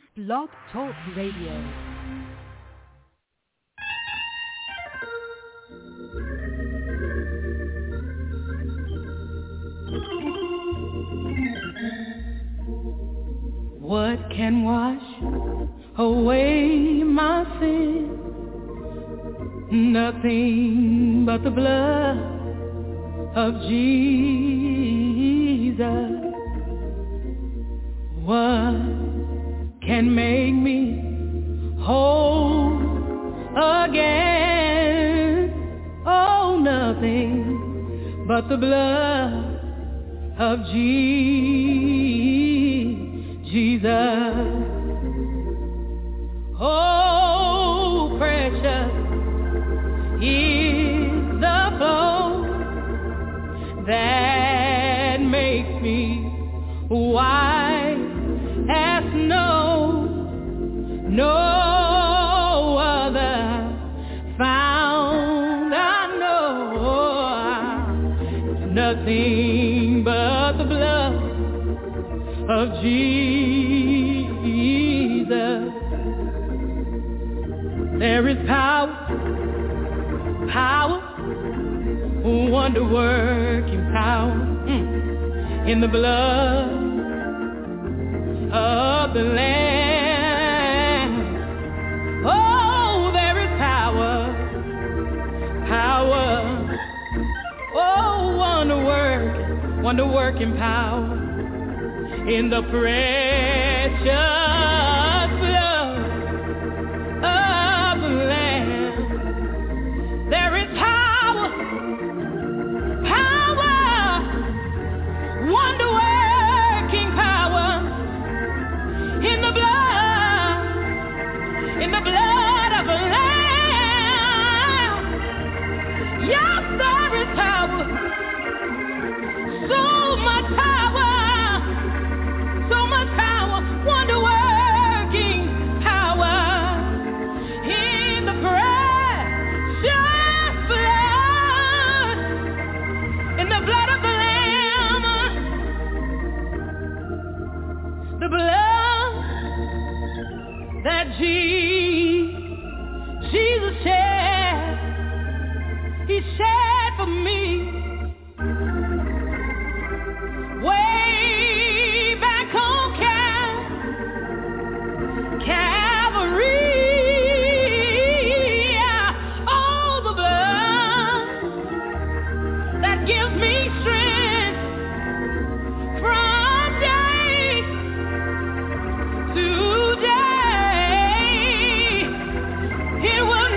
Blog Talk Radio. What can wash away my sin? Nothing but the blood of Jesus. What can make me whole again? Oh, nothing but the blood of Jesus. Oh, precious is the flow that makes me white as snow. No other found I know. Nothing but the blood of Jesus. There is power, wonder-working power in the blood of the Lamb. Oh, there is power, oh, wonder-working power in the precious blood of the Lamb. There is power, wonder-working power in the blood of the Lamb. Yes, there is power, so much power, wonder-working power in the precious blood, in the blood of the Lamb, the blood that Jesus shed, He shed for me. Way back on Calvary. Oh, the blood that gives me strength from day to day. It will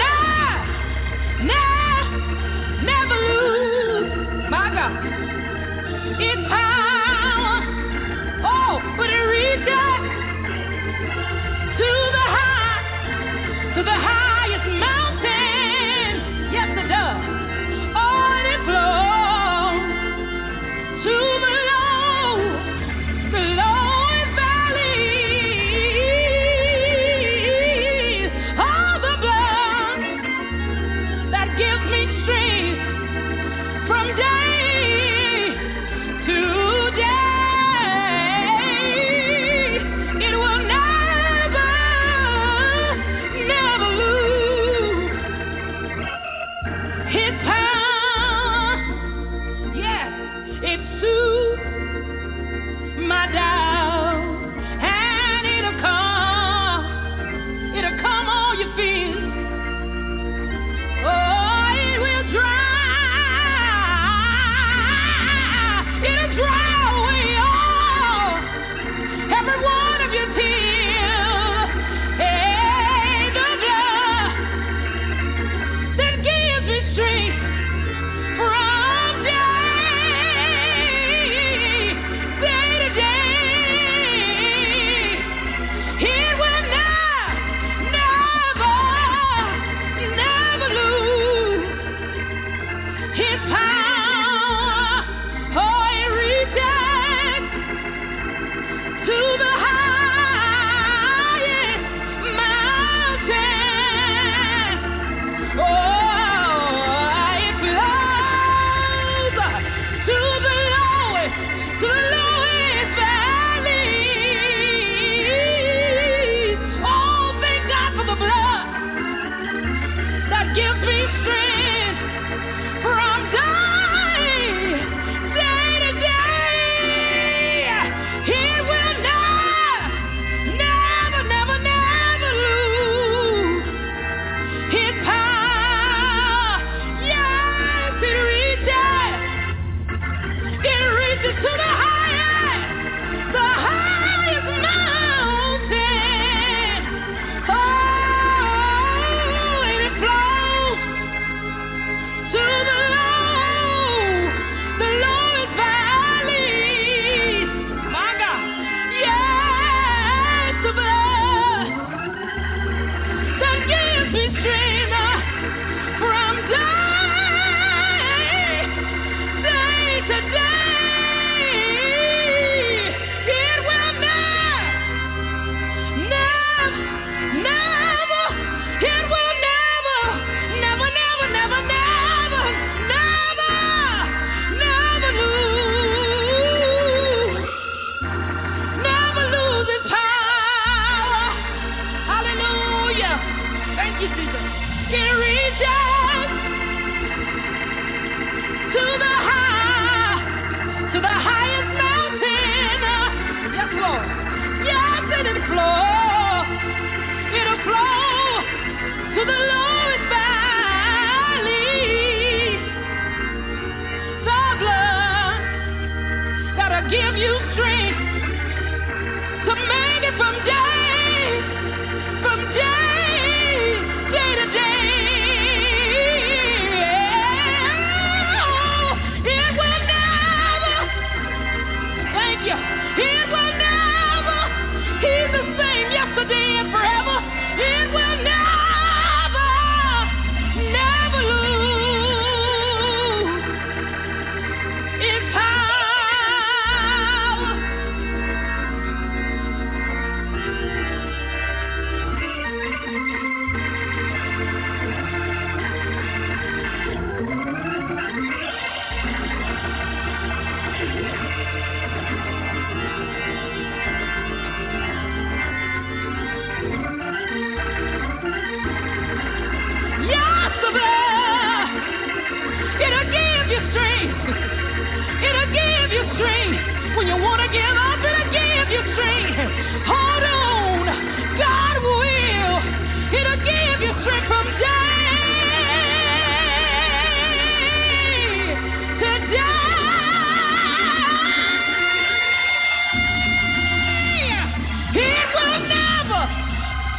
never lose, my God, its power. Oh, but it reaches to the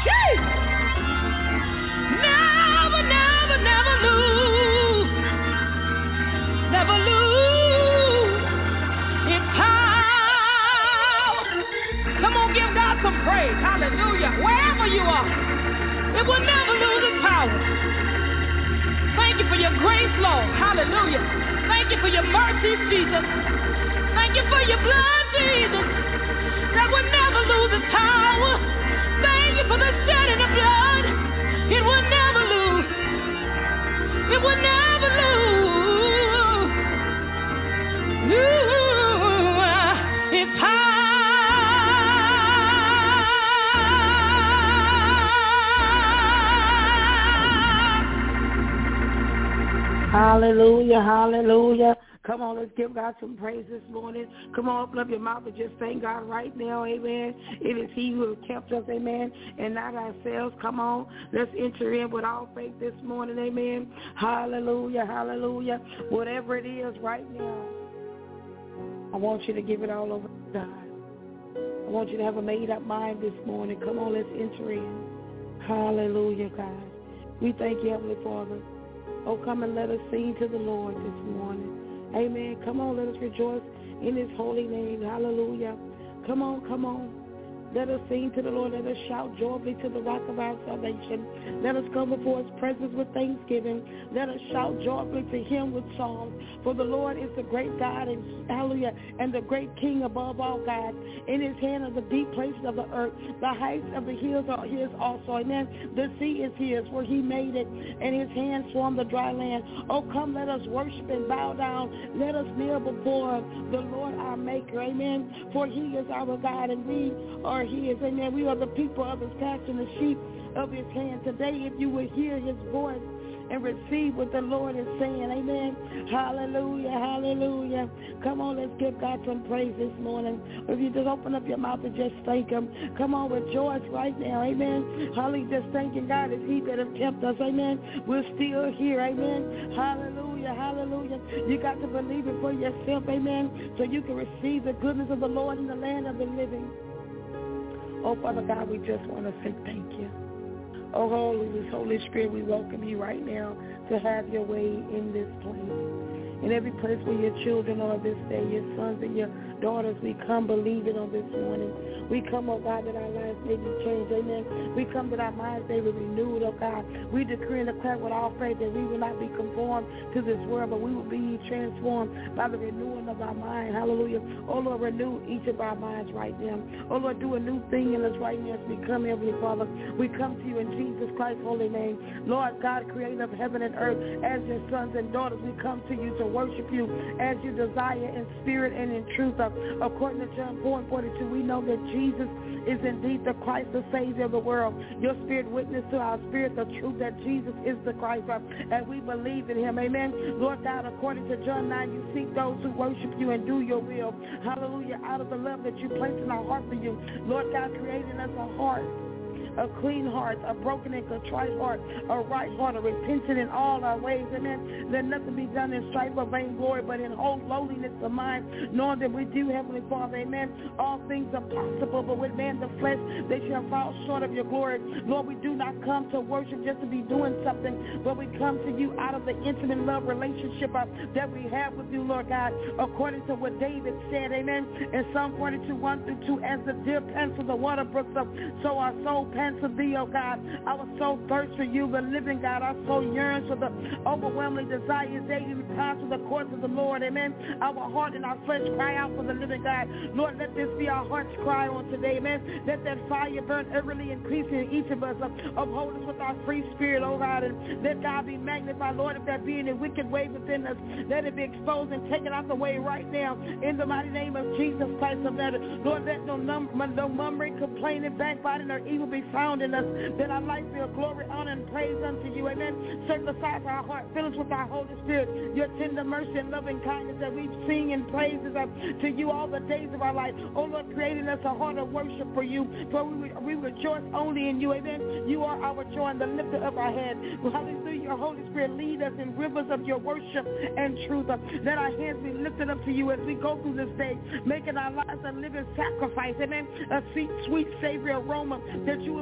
Yay! Never, never, never lose. Never lose its power. Come on, give God some praise. Hallelujah. Wherever you are, it will never lose its power. Thank you for your grace, Lord. Hallelujah. Thank you for your mercy, Jesus. Thank you for your blood, Jesus, that will never lose its power. Thank you for the shedding of blood. It will never lose. It will never lose. Its power. Hallelujah, hallelujah. Come on, let's give God some praise this morning. Come on, open up your mouth and just thank God right now, amen. It is he who has kept us, amen, and not ourselves. Come on, let's enter in with all faith this morning, amen. Hallelujah, hallelujah. Whatever it is right now, I want you to give it all over to God. I want you to have a made-up mind this morning. Come on, let's enter in. Hallelujah, God. We thank you, Heavenly Father. Oh, come and let us sing to the Lord this morning. Amen. Come on, let us rejoice in his holy name. Hallelujah. Come on, come on. Let us sing to the Lord. Let us shout joyfully to the rock of our salvation. Let us come before his presence with thanksgiving. Let us shout joyfully to him with songs. For the Lord is the great God, and hallelujah, and the great King above all gods. In his hand are the deep places of the earth. The heights of the hills are his also. Amen. The sea is his, where he made it, and his hands formed the dry land. Oh, come, let us worship and bow down. Let us kneel before the Lord our Maker. Amen. For he is our God, and we are his. Amen. We are the people of his pasture, the sheep of his hand. Today, if you will hear his voice and receive what the Lord is saying, amen. Hallelujah, hallelujah. Come on, let's give God some praise this morning. If you just open up your mouth and just thank him. Come on, rejoice right now, amen. Hallelujah, just thanking God is he that has kept us, amen. We're still here, amen. Hallelujah, hallelujah. You got to believe it for yourself, amen, so you can receive the goodness of the Lord in the land of the living. Oh, Father God, we just want to say thank you. Oh, Holy Spirit, we welcome you right now to have your way in this place. In every place where your children are this day, your sons and your daughters, we come believing on this morning. We come, oh God, that our lives may be changed, amen. We come that our minds may be renewed, oh God. We decree and declare with all faith that we will not be conformed to this world, but we will be transformed by the renewing of our mind, hallelujah. Oh Lord, renew each of our minds right now. Oh Lord, do a new thing in us right now as we come, Heavenly Father. We come to you in Jesus Christ's holy name. Lord God, creator of heaven and earth, as your sons and daughters, we come to you to worship you as you desire in spirit and in truth. According to John 4:42, we know that Jesus is indeed the Christ, the Savior of the world. Your spirit witnessed to our spirit the truth that Jesus is the Christ, and we believe in him. Amen. Lord God, according to John 9, you seek those who worship you and do your will. Hallelujah. Out of the love that you place in our heart for you, Lord God, creating us a heart, a clean heart, a broken and contrite heart, a right heart, a repentant in all our ways. Amen. Let nothing be done in strife or vainglory, but in whole lowliness of mind, knowing that we do, Heavenly Father. Amen. All things are possible, but with man the flesh, they shall fall short of your glory. Lord, we do not come to worship just to be doing something, but we come to you out of the intimate love relationship that we have with you, Lord God, according to what David said. Amen. In Psalm 42:1-2, as the deer pants for the water brooks, so our soul pants of thee, oh God. Our soul thirsts for you, the living God. Our soul yearns for the overwhelming desires daily times for the courts of the Lord. Amen. Our heart and our flesh cry out for the living God. Lord, let this be our heart's cry on today. Amen. Let that fire burn everly increasing in each of us. Uphold us with our free spirit, oh God. And let God be magnified. Lord, if there be any wicked way within us, let it be exposed and taken out the way right now. In the mighty name of Jesus Christ of Nazareth. Lord, let no murmuring, complaining, backbiting, or evil be found in us, that our life be a glory, honor, and praise unto you. Amen. Circumcise our heart, fill us with our Holy Spirit, your tender mercy and loving kindness that we sing and praises to you all the days of our life. Oh Lord, creating us a heart of worship for you, for we rejoice only in you. Amen. You are our joy and the lifter of our head. Hallelujah. Your Holy Spirit lead us in rivers of your worship and truth. Let our hands be lifted up to you as we go through this day, making our lives a living sacrifice. Amen. A sweet, sweet Savior aroma that you will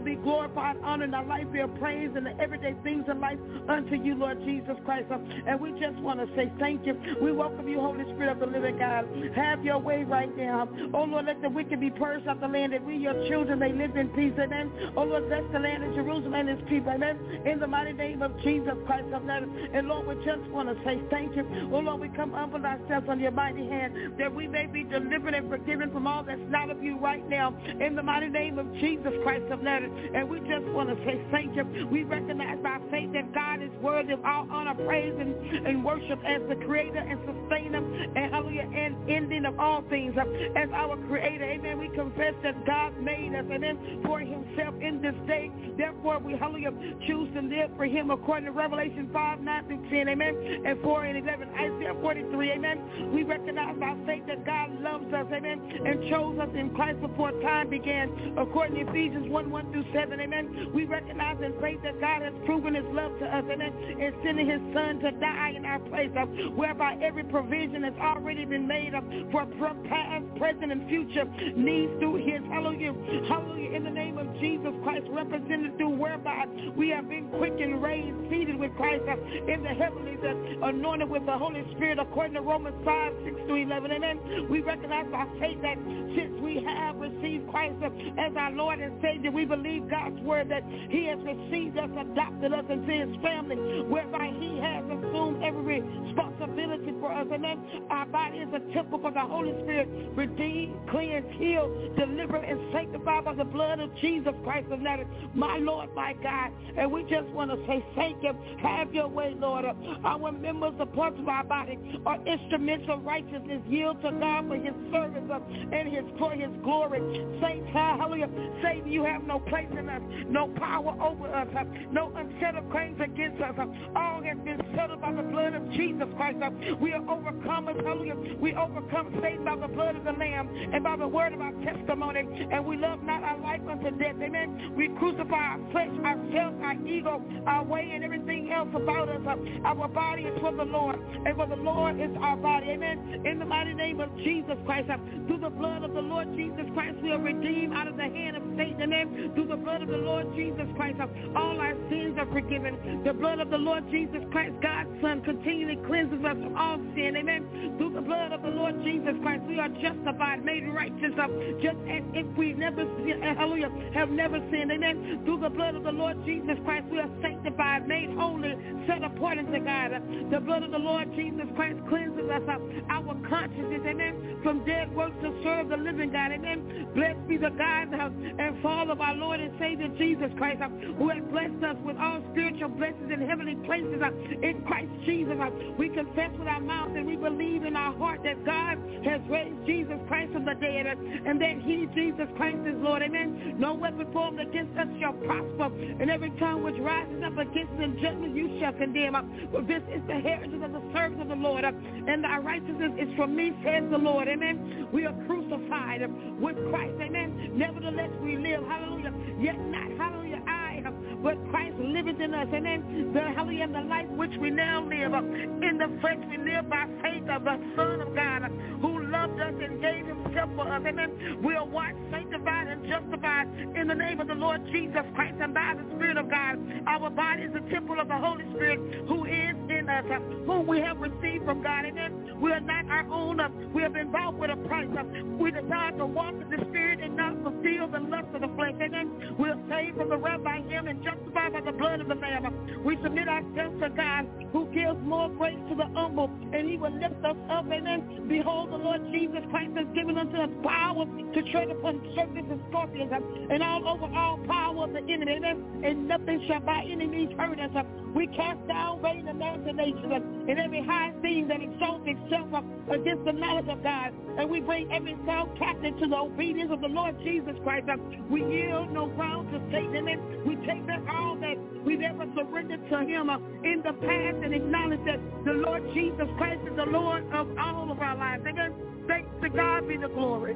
be glorified, honor, and our life be a praise, and the everyday things in life unto you, Lord Jesus Christ. And we just want to say thank you. We welcome you, Holy Spirit of the living God. Have your way right now. Oh, Lord, let the wicked be purged out the land, that we, your children, may live in peace. Amen. Oh, Lord, bless the land of Jerusalem and its people. Amen. In the mighty name of Jesus Christ of Nazareth. And, Lord, we just want to say thank you. Oh, Lord, we come humble ourselves on your mighty hand, that we may be delivered and forgiven from all that's not of you right now. In the mighty name of Jesus Christ of Nazareth. And we just want to say thank you. We recognize by faith that God is worthy of all honor, praise, and worship as the creator and sustainer and hallelujah and ending of all things as our creator. Amen. We confess that God made us, amen, for himself in this day. Therefore, we hallelujah choose to live for him according to Revelation 5:9-10, amen, and 4:11, Isaiah 43, amen. We recognize by faith that God loves us, amen, and chose us in Christ before time began, according to Ephesians 1:1-7, amen. We recognize in faith that God has proven his love to us, amen, in sending his son to die in our place, whereby every provision has already been made for past, present, and future needs through his, hallelujah, in the name of Jesus Christ, represented through whereby we have been quickened, raised, seated with Christ in the heavenlies, anointed with the Holy Spirit, according to Romans 5:6-11, amen. We recognize by faith that since we have received Christ as our Lord and Savior, we believe God's word that he has received us, adopted us into his family, whereby he has assumed every responsibility for us, amen. Our body is a temple for the Holy Spirit, redeemed, cleansed, healed, delivered, and sanctified by the blood of Jesus Christ of Nazareth, my Lord, my God. And we just want to say thank you. Have your way, Lord. Our members, the parts of our body, are instruments of righteousness. Yield to God for his service and for his glory. Saints, hallelujah. Satan, you have no place in us, no power over us, no unsettled claims against us. All has been settled by the blood of Jesus Christ. We are overcomers, hallelujah. We overcome Satan by the blood of the Lamb and by the word of our testimony, and we love not our life unto death, amen. We crucify our flesh, ourselves, our ego, our way, and everything else about us. Our body is for the Lord, and for the Lord is our body, amen. In the mighty name of Jesus Christ, through the blood of the Lord Jesus Christ, we are redeemed out of the hand of Satan, amen. Through the blood of the Lord Jesus Christ, all our sins are forgiven. The blood of the Lord Jesus Christ, God's Son, continually cleanses us from all sin, amen. Through the blood of the Lord Jesus Christ, we are justified, made righteous, just as if we never, hallelujah, have never sinned, amen. Through the blood of the Lord Jesus Christ, we are sanctified, made holy, set apart unto God. The blood of the Lord Jesus Christ cleanses us, our consciences, amen, from dead works to serve the living God, amen. Blessed be the God and Father of our Lord and Savior Jesus Christ, who has blessed us with all spiritual blessings in heavenly places in Christ Jesus. We confess with our mouth and we believe in our heart that God has raised Jesus Christ from the dead, and that he, Jesus Christ, is Lord, amen. No weapon formed against us shall prosper, and every tongue which rises up against us in judgment you shall condemn. For this is the heritage of the servants of the Lord, and thy righteousness is from me, says the Lord, amen. We are crucified with Christ, amen. Nevertheless we live, hallelujah, yet not, hallelujah, I, but Christ liveth in us, amen. The hallelujah, and the life which we now live in the flesh, we live by faith of the Son of God, who loved us and gave himself for us, amen. We are washed, sanctified, and justified in the name of the Lord Jesus Christ and by the Spirit of God. Our body is the temple of the Holy Spirit who is in us, whom we have received from God, amen. We are not our own, we have been bought with a price. We desire to walk in the Spirit and not fulfill the lust of the flesh, amen. We are saved from the wrath by him and justified by the blood of the Lamb. We submit ourselves to God, who gives more grace to the humble, and he will lift us up, amen. Behold, the Lord Jesus Christ has given unto us power to tread upon serpents and scorpions, and all over all power of the enemy, amen. And nothing shall by any means hurt us. We cast down vain imaginations and every high thing that exalts itself against the knowledge of God, and we bring every thought captive to the obedience of the Lord Jesus Christ. We yield no ground to Satan, amen. We take back all that we've ever surrendered to him in the past, and acknowledge that the Lord Jesus Christ is the Lord of all of our lives, amen. Thanks to God be the glory.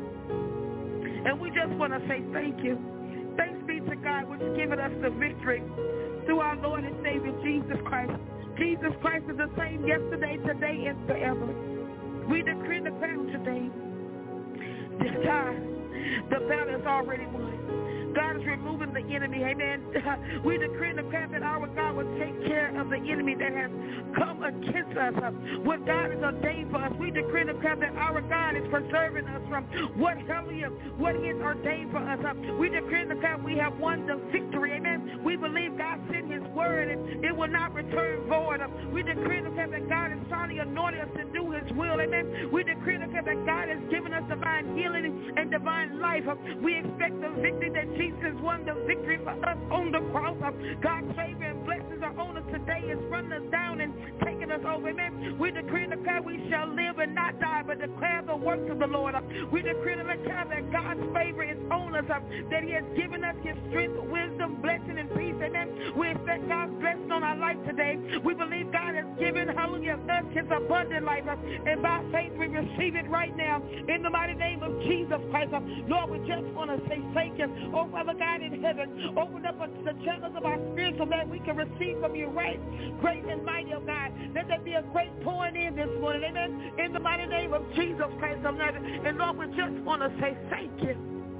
And we just want to say thank you. Thanks be to God, which has given us the victory through our Lord and Savior, Jesus Christ. Jesus Christ is the same yesterday, today, and forever. We decree the battle today. This time, the battle is already won. God is removing the enemy, amen. We decree and declare that our God will take care of the enemy that has come against us. What God has ordained for us, we decree and declare that our God is preserving us from what He has ordained for us. We decree and declare we have won the victory, amen. We believe God sent His word and it will not return void. We decree and declare that God has finally anointed us to do His will, amen. We decree and declare that God has given us divine healing and divine life. We expect the victory that Jesus won the victory for us on the cross. God's favor and blessings are on us today. It's running us down and taking us over, amen. We decree and declare we shall live and not die, but declare the works of the Lord. We decree and declare that God's favor is on us, that He has given us His strength, wisdom, blessing, and peace, amen. We expect God's blessing on our life today. We believe God has given, hallelujah, us His abundant life, and by faith we receive it right now in the mighty name of Jesus Christ. Lord, we just want to say thank you. Oh, Father God in heaven, open up the channels of our spirit so that we can receive from you right, great and mighty, oh God. Let there be a great pouring in this morning, amen, in the mighty name of Jesus Christ of Nazareth. And Lord, we just want to say thank you.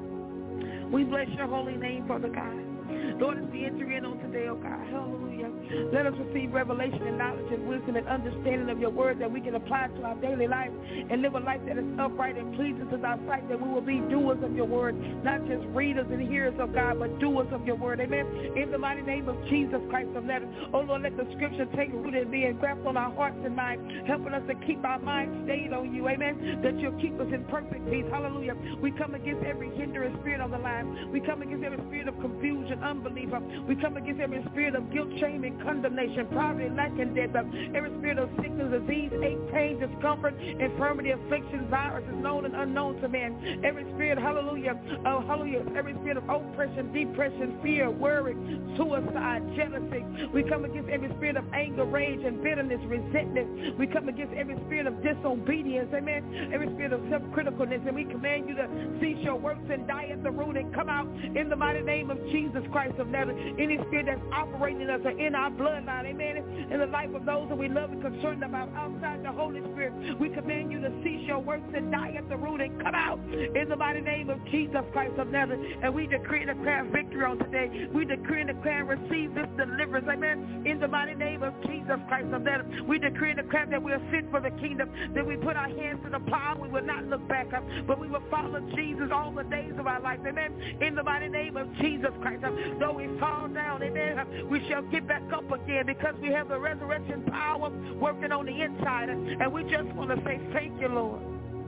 We bless your holy name, Father God. Lord, as we enter in on today, oh God, hallelujah. Let us receive revelation and knowledge and wisdom and understanding of your word that we can apply to our daily life and live a life that is upright and pleasing to thy sight, that we will be doers of your word, not just readers and hearers of God, but doers of your word, amen. In the mighty name of Jesus Christ of Nazareth, oh Lord, let the scripture take root and be engrafted on our hearts and minds, helping us to keep our minds stayed on you, amen, that you'll keep us in perfect peace, hallelujah. We come against every hindering spirit on the line. We come against every spirit of confusion, unbelief. We come against every spirit of guilt, shame, and condemnation, poverty, lack, and death. Every spirit of sickness, disease, ache, pain, discomfort, infirmity, affliction, viruses, known and unknown to man. Every spirit, hallelujah, every spirit of oppression, depression, fear, worry, suicide, jealousy. We come against every spirit of anger, rage, and bitterness, resentment. We come against every spirit of disobedience, amen. Every spirit of self-criticalness, and we command you to cease your works and die at the root and come out in the mighty name of Jesus Christ of Nazareth. Any spirit that's operating in us or in our bloodline, amen, in the life of those that we love and concerned about outside the Holy Spirit, we command you to cease your works and die at the root and come out in the mighty name of Jesus Christ of Nazareth. And we decree and declare victory on today. We decree and declare and receive this deliverance, amen, in the mighty name of Jesus Christ of Nazareth. We decree and declare that we are fit for the kingdom, that we put our hands to the plow, we will not look back up, but we will follow Jesus all the days of our life, amen, in the mighty name of Jesus Christ. Though we fall down, amen, we shall get back up again because we have the resurrection power working on the inside. And we just want to say thank you, Lord.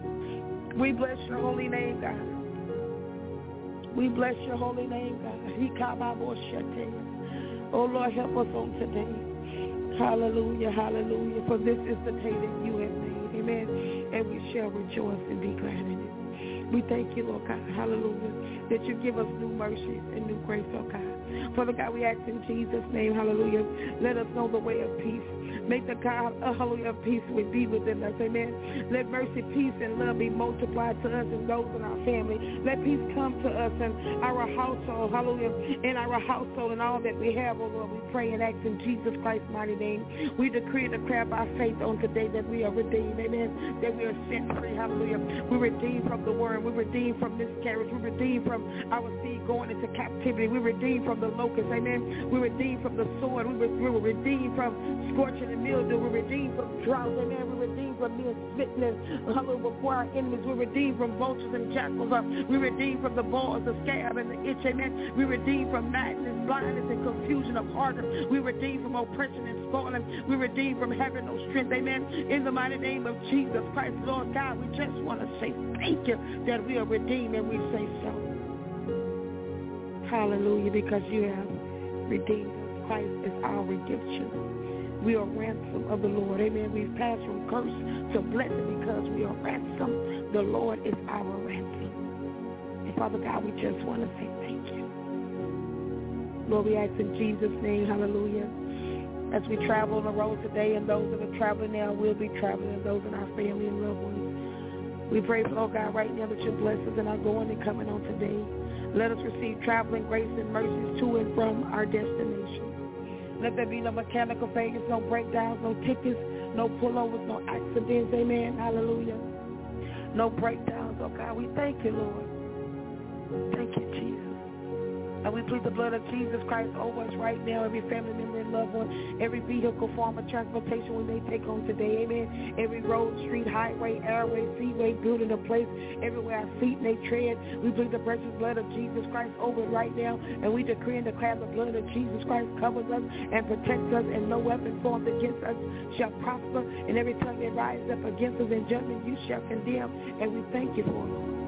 We bless your holy name, God. We bless your holy name, God. Oh, Lord, help us on today. Hallelujah, hallelujah. For this is the day that you have made, amen, and we shall rejoice and be glad in it. We thank you, Lord God, hallelujah, that you give us new mercies and new grace, oh God. Father God, we ask in Jesus' name, hallelujah, let us know the way of peace. Make the God, hallelujah, of peace will be within us, amen. Let mercy, peace, and love be multiplied to us and those in our family. Let peace come to us and our household, hallelujah, in our household and all that we have, oh Lord. We pray and ask in Jesus Christ's mighty name. We decree and declare by faith on today that we are redeemed, amen, that we are set free, hallelujah. We're redeemed from the worm. We're redeemed from miscarriage. We're redeemed from our seed going into captivity. We're redeemed from the locust, amen. We're redeemed from the sword. We were redeemed from scorching and mildew. We're redeemed from drought, amen. We're redeemed from being smitten, hallelujah, before our enemies. We're redeemed from vultures and jackals. We're redeemed from the boils, the scab, and the itch, amen. We're redeemed from madness, blindness, and confusion of heart. We're redeemed from oppression and spoiling. We're redeemed from having no strength, amen. In the mighty name of Jesus Christ, Lord God, we just want to say thank you that we are redeemed, and we say so. Hallelujah, because you have redeemed us. Christ is our redemption. We are ransom of the Lord, amen. We've passed from curse to blessing because we are ransom. The Lord is our ransom. And Father God, we just want to say thank you. Lord, we ask in Jesus' name, hallelujah, as we travel on the road today, and those that are traveling now will be traveling, and those in our family and loved ones. We pray, Lord God, right now that your blessings are going and coming on today. Let us receive traveling grace and mercies to and from our destination. Let there be no mechanical failures, no breakdowns, no tickets, no pullovers, no accidents, amen, hallelujah. No breakdowns, oh God. We thank you, Lord. Thank you, Jesus. And we plead the blood of Jesus Christ over us right now, every family member and loved one, every vehicle, form of transportation we may take on today, amen. Every road, street, highway, airway, seaway, building, a place, everywhere our feet may tread, we plead the precious blood of Jesus Christ over it right now, and we decree and declare the blood of Jesus Christ covers us and protects us, and no weapon formed against us shall prosper, and every tongue that rises up against us in judgment you shall condemn, and we thank you for it, Lord.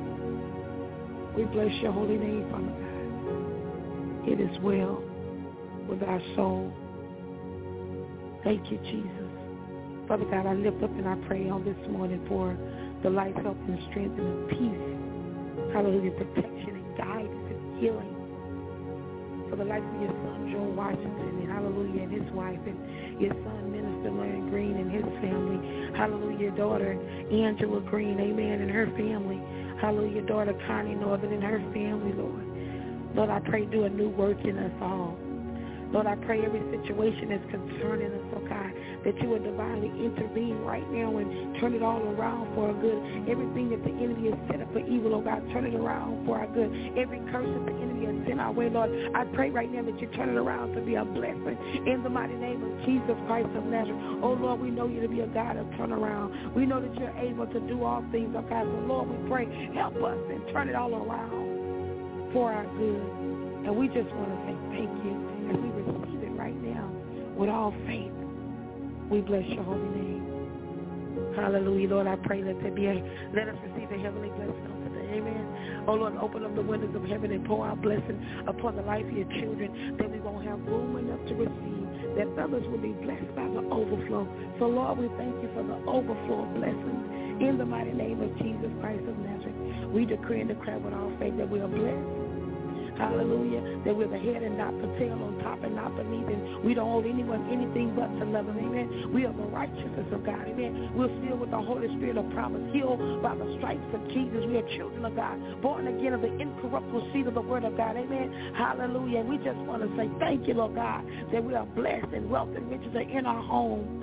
We bless your holy name, Father God. It is well with our soul. Thank you, Jesus. Father God, I lift up and I pray on this morning for the life, health, and strength and the peace. Hallelujah, protection and guidance and healing. For the life of your son, Joel Washington, and hallelujah, and his wife, and your son, Minister Larry Green, and his family. Hallelujah, daughter, Angela Green, amen, and her family. Hallelujah, daughter, Connie Northern, and her family, Lord. Lord, I pray do a new work in us all. Lord, I pray every situation that's concerning us, oh God, that you would divinely intervene right now and turn it all around for our good. Everything that the enemy has set up for evil, oh God, turn it around for our good. Every curse that the enemy has sent our way, Lord, I pray right now that you turn it around to be a blessing in the mighty name of Jesus Christ of Nazareth. Oh Lord, we know you to be a God of turnaround. We know that you're able to do all things, oh God. So Lord, we pray, help us and turn it all around for our good. And we just want to say thank you, and we receive it right now with all faith. We bless your holy name. Hallelujah. Lord, I pray let us receive a heavenly blessing on today. Amen. Oh Lord, open up the windows of heaven and pour out blessing upon the life of your children, that we won't have room enough to receive, that others will be blessed by the overflow. So Lord, we thank you for the overflow of blessings in the mighty name of Jesus Christ of Nazareth. We decree and declare with all faith that we are blessed. Hallelujah, that we're the head and not the tail, on top and not beneath, and we don't owe anyone anything but to love him, amen. We are the righteousness of God, amen. We're filled with the Holy Spirit of promise, healed by the stripes of Jesus. We are children of God, born again of the incorruptible seed of the word of God, amen. Hallelujah, and we just want to say thank you, Lord God, that we are blessed and wealth and riches are in our home,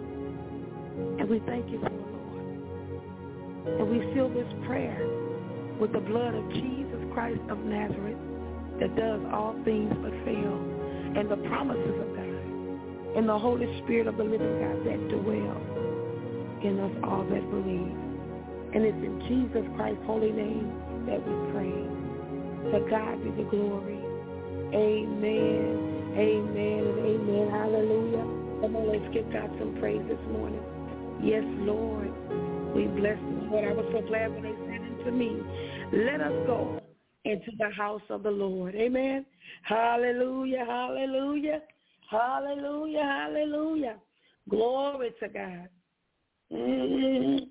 and we thank you for it, Lord. And we seal this prayer with the blood of Jesus Christ of Nazareth, that does all things but fail, and the promises of God, and the Holy Spirit of the living God that dwells in us all that believe. And it's in Jesus Christ's holy name that we pray. To God be the glory. Amen, amen, and amen. Hallelujah. Come on, let's give God some praise this morning. Yes, Lord. We bless the Lord. I was so glad when they said unto me, let us go into the house of the Lord. Amen. Hallelujah, hallelujah, hallelujah, hallelujah. Glory to God. Mm-hmm.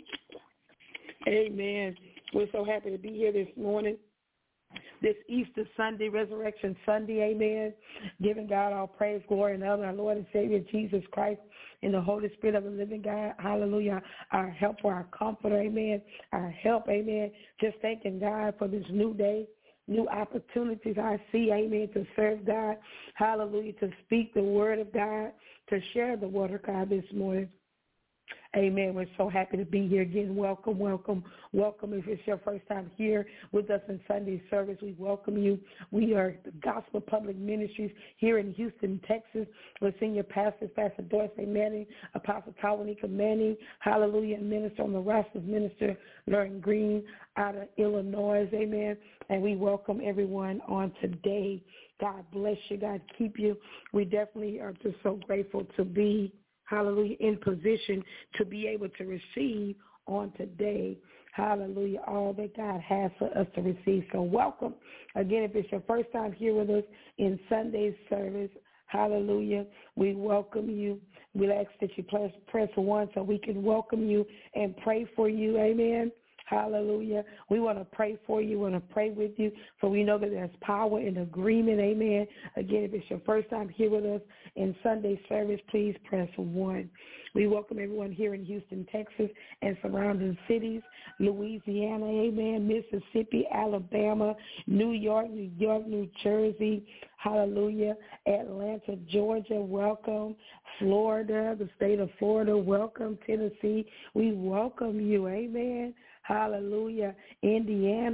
Amen. We're so happy to be here this morning, this Easter Sunday, Resurrection Sunday, amen. Giving God all praise, glory, and honor, our Lord and Savior, Jesus Christ, in the Holy Spirit of the living God. Hallelujah. Our helper, our comforter, amen. Our help, amen. Just thanking God for this new day, new opportunities I see, amen, to serve God. Hallelujah. To speak the word of God, to share the word of God this morning. Amen. We're so happy to be here again. Welcome, welcome, welcome. If it's your first time here with us in Sunday service, we welcome you. We are the Gospel Public Ministries here in Houston, Texas. We're senior pastors, Pastor Dorsey Manning, Apostle Tawanika Manning, hallelujah, and Minister on the roster, Minister Lauren Green out of Illinois, amen. And we welcome everyone on today. God bless you. God keep you. We definitely are just so grateful to be, hallelujah, in position to be able to receive on today, hallelujah, all that God has for us to receive. So welcome. Again, if it's your first time here with us in Sunday's service, hallelujah, we welcome you. We'll ask that you press 1 so we can welcome you and pray for you, amen. Hallelujah. We want to pray for you. We want to pray with you, for we know that there's power in agreement. Amen. Again, if it's your first time here with us in Sunday service, please press 1. We welcome everyone here in Houston, Texas, and surrounding cities, Louisiana, amen, Mississippi, Alabama, New York, New Jersey, hallelujah, Atlanta, Georgia, welcome, Florida, the state of Florida, welcome, Tennessee, we welcome you, amen. Hallelujah. Indiana,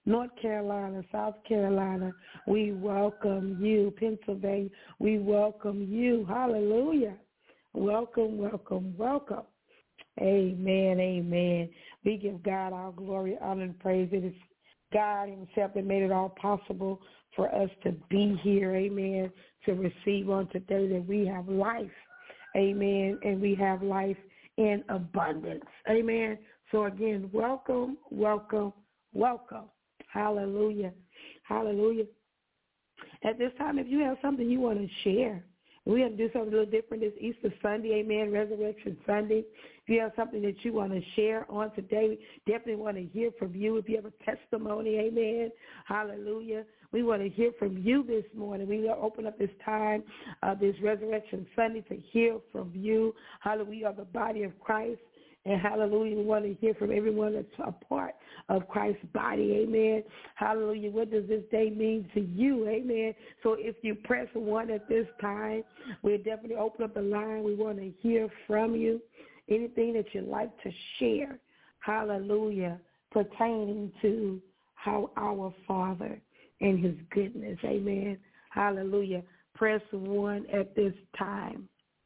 North Carolina, South Carolina, we welcome you. Pennsylvania, we welcome you. Hallelujah. Welcome, welcome, welcome. Amen, amen. We give God our glory, honor, and praise. It is God himself that made it all possible for us to be here, amen, to receive on today that we have life, amen, and we have life in abundance, amen. So again, welcome, welcome, welcome. Hallelujah, hallelujah. At this time, if you have something you want to share, we have to do something a little different this Easter Sunday, amen, Resurrection Sunday. If you have something that you want to share on today, we definitely want to hear from you. If you have a testimony, amen, hallelujah, we want to hear from you this morning. We will open up this time, this Resurrection Sunday, to hear from you. Hallelujah, we are the body of Christ. And hallelujah, we want to hear from everyone that's a part of Christ's body, amen. Hallelujah, what does this day mean to you, amen. So if you press 1 at this time, we'll definitely open up the line. We want to hear from you, anything that you'd like to share, hallelujah, pertaining to how our Father and his goodness, amen. Hallelujah, press 1 at this time,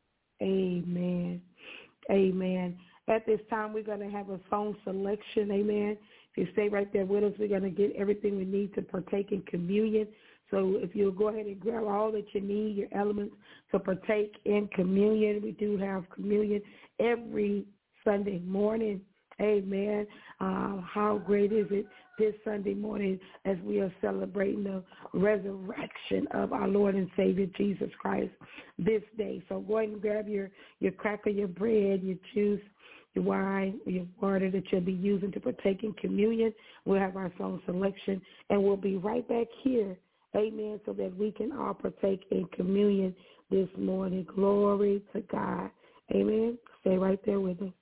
amen, amen. At this time, we're going to have a song selection, amen. If you stay right there with us, we're going to get everything we need to partake in communion. So if you'll go ahead and grab all that you need, your elements to partake in communion. We do have communion every Sunday morning, amen. How great is it this Sunday morning as we are celebrating the resurrection of our Lord and Savior Jesus Christ this day. So go ahead and grab your cracker, your bread, your juice, your wine, your water that you'll be using to partake in communion. We'll have our song selection, and we'll be right back here, amen, so that we can all partake in communion this morning. Glory to God, amen. Stay right there with us.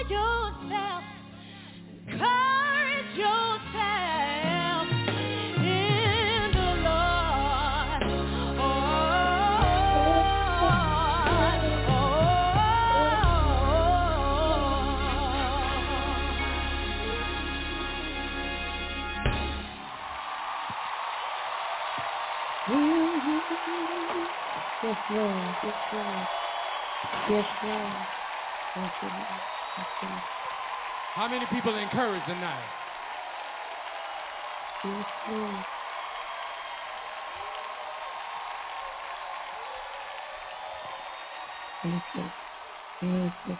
yourself. Encourage yourself in the Lord. Yes, Lord. Yes, Lord. Yes, Lord. Thank you, Lord. Thank you, Lord. How many people are encouraged tonight? Yes, Lord. Thank you. Thank you.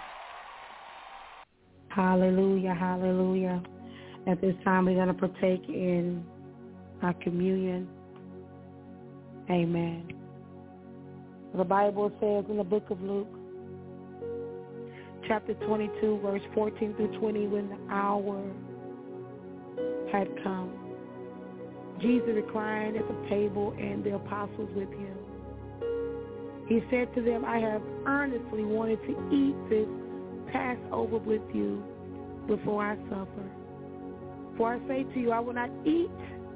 Hallelujah, hallelujah. At this time, we're going to partake in our communion. Amen. The Bible says in the book of Luke, chapter 22, verse 14 through 20, when the hour had come, Jesus reclined at the table and the apostles with him. He said to them, I have earnestly wanted to eat this Passover with you before I suffer. For I say to you, I will not eat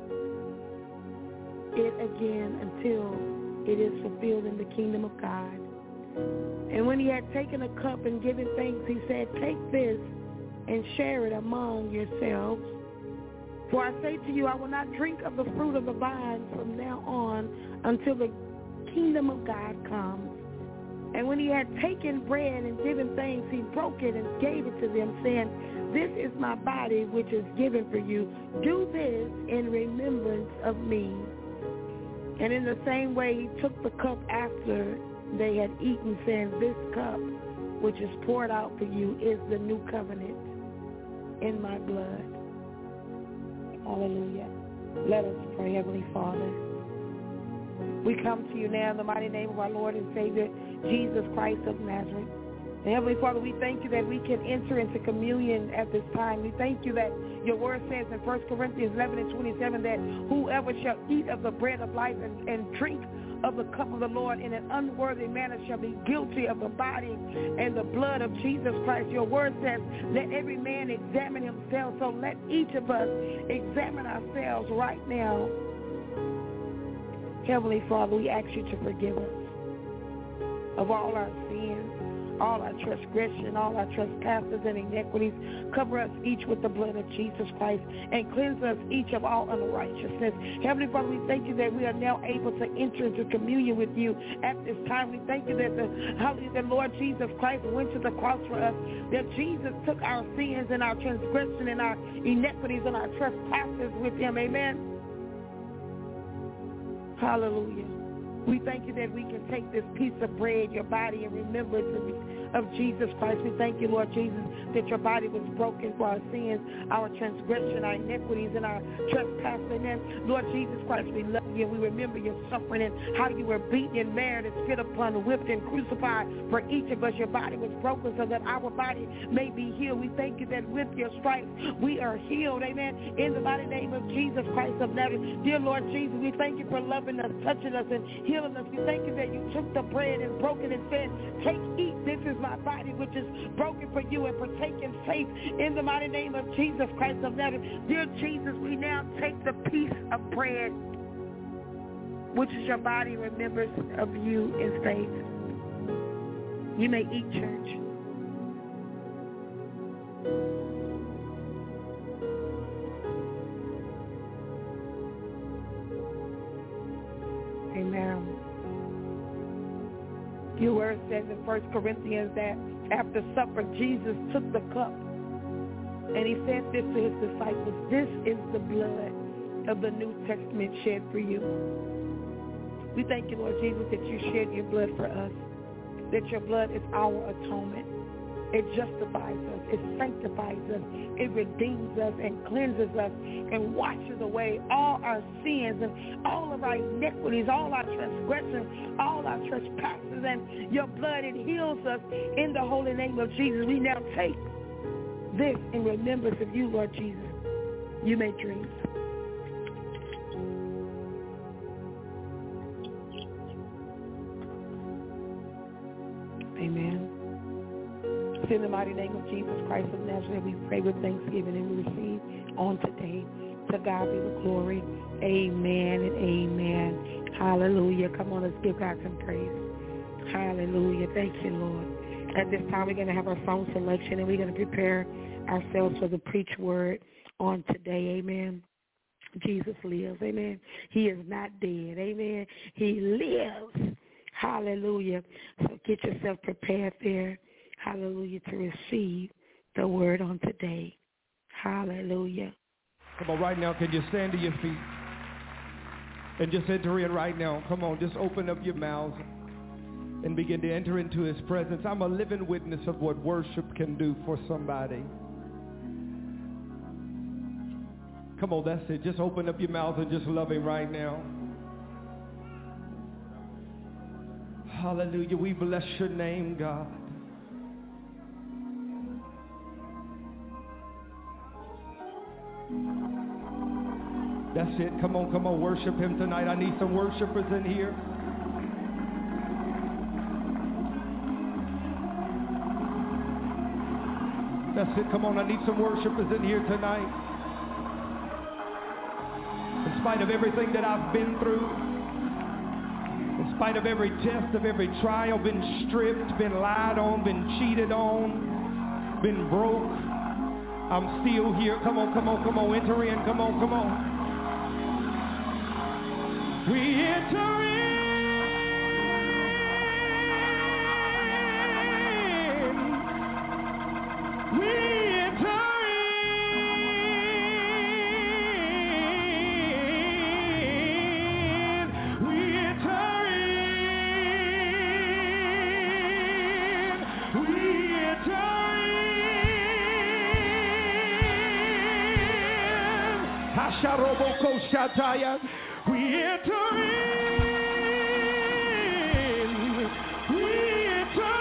it again until it is fulfilled in the kingdom of God. And when he had taken a cup and given thanks, he said, take this and share it among yourselves. For I say to you, I will not drink of the fruit of the vine from now on until the kingdom of God comes. And when he had taken bread and given thanks, he broke it and gave it to them, saying, this is my body which is given for you. Do this in remembrance of me. And in the same way, he took the cup after they had eaten, saying, this cup which is poured out for you is the new covenant in my blood. Hallelujah. Let us pray. Heavenly Father, we come to you now in the mighty name of our Lord and Savior, Jesus Christ of Nazareth. And Heavenly Father, we thank you that we can enter into communion at this time. We thank you that your word says in 1 Corinthians 11 and 27 that whoever shall eat of the bread of life and drink of the cup of the Lord in an unworthy manner shall be guilty of the body and the blood of Jesus Christ. Your word says, let every man examine himself. So let each of us examine ourselves right now. Heavenly Father, we ask you to forgive us of all our sins, all our transgression, all our trespasses and iniquities. Cover us each with the blood of Jesus Christ and cleanse us each of all unrighteousness. Heavenly Father, we thank you that we are now able to enter into communion with you at this time. We thank you that the Lord Jesus Christ went to the cross for us, that Jesus took our sins and our transgression and our iniquities and our trespasses with him. Amen. Hallelujah. We thank you that we can take this piece of bread, your body, in remembrance of Jesus Christ. We thank you, Lord Jesus, that your body was broken for our sins, our transgression, our iniquities, and our trespasses. Amen. Lord Jesus Christ, we love you, and we remember your suffering and how you were beaten and marred and spit upon, whipped and crucified for each of us. Your body was broken so that our body may be healed. We thank you that with your stripes we are healed. Amen. In the mighty name of Jesus Christ of Nazareth. Dear Lord Jesus, we thank you for loving us, touching us, and healing us. We thank you that you took the bread and broke it and said, take, eat, this is my body which is broken for you, and partake in faith in the mighty name of Jesus Christ of Nazareth. Dear Jesus, we now take the piece of bread, which is your body, remembers of you in faith. You may eat, church. Amen. Your word says in 1 Corinthians that after supper, Jesus took the cup and he said this to his disciples, this is the blood of the New Testament shed for you. We thank you, Lord Jesus, that you shed your blood for us, that your blood is our atonement. It justifies us, it sanctifies us, it redeems us and cleanses us and washes away all our sins and all of our iniquities, all our transgressions, all our trespasses, and your blood, it heals us in the holy name of Jesus. We now take this in remembrance of you, Lord Jesus. You may drink. Amen. in the mighty name of Jesus Christ of Nazareth, we pray with thanksgiving and we receive on today. To God be the glory. Amen and amen. Hallelujah. Come on, let's give God some praise. Hallelujah. Thank you, Lord. At this time, we're going to have our song selection, and we're going to prepare ourselves for the preach word on today. Amen. Jesus lives. Amen. He is not dead. Amen. He lives. Hallelujah. So get yourself prepared there. Hallelujah, to receive the word on today. Hallelujah. Come on, right now, can you stand to your feet and just enter in right now? Come on, just open up your mouths and begin to enter into his presence. I'm a living witness of what worship can do for somebody. Come on, that's it. Just open up your mouth and just love him right now. Hallelujah. We bless your name, God. That's it. Come on, worship him tonight. I need some worshipers in here. That's it. Come on, I need some worshipers in here tonight. In spite of everything that I've been through, in spite of every test, of every trial, been stripped, been lied on, been cheated on, been broke, I'm still here. Come on, enter in. Come on. We enter in. We enter in. We enter in. We enter in. Hasharoboko Shataya. We enter in. We enter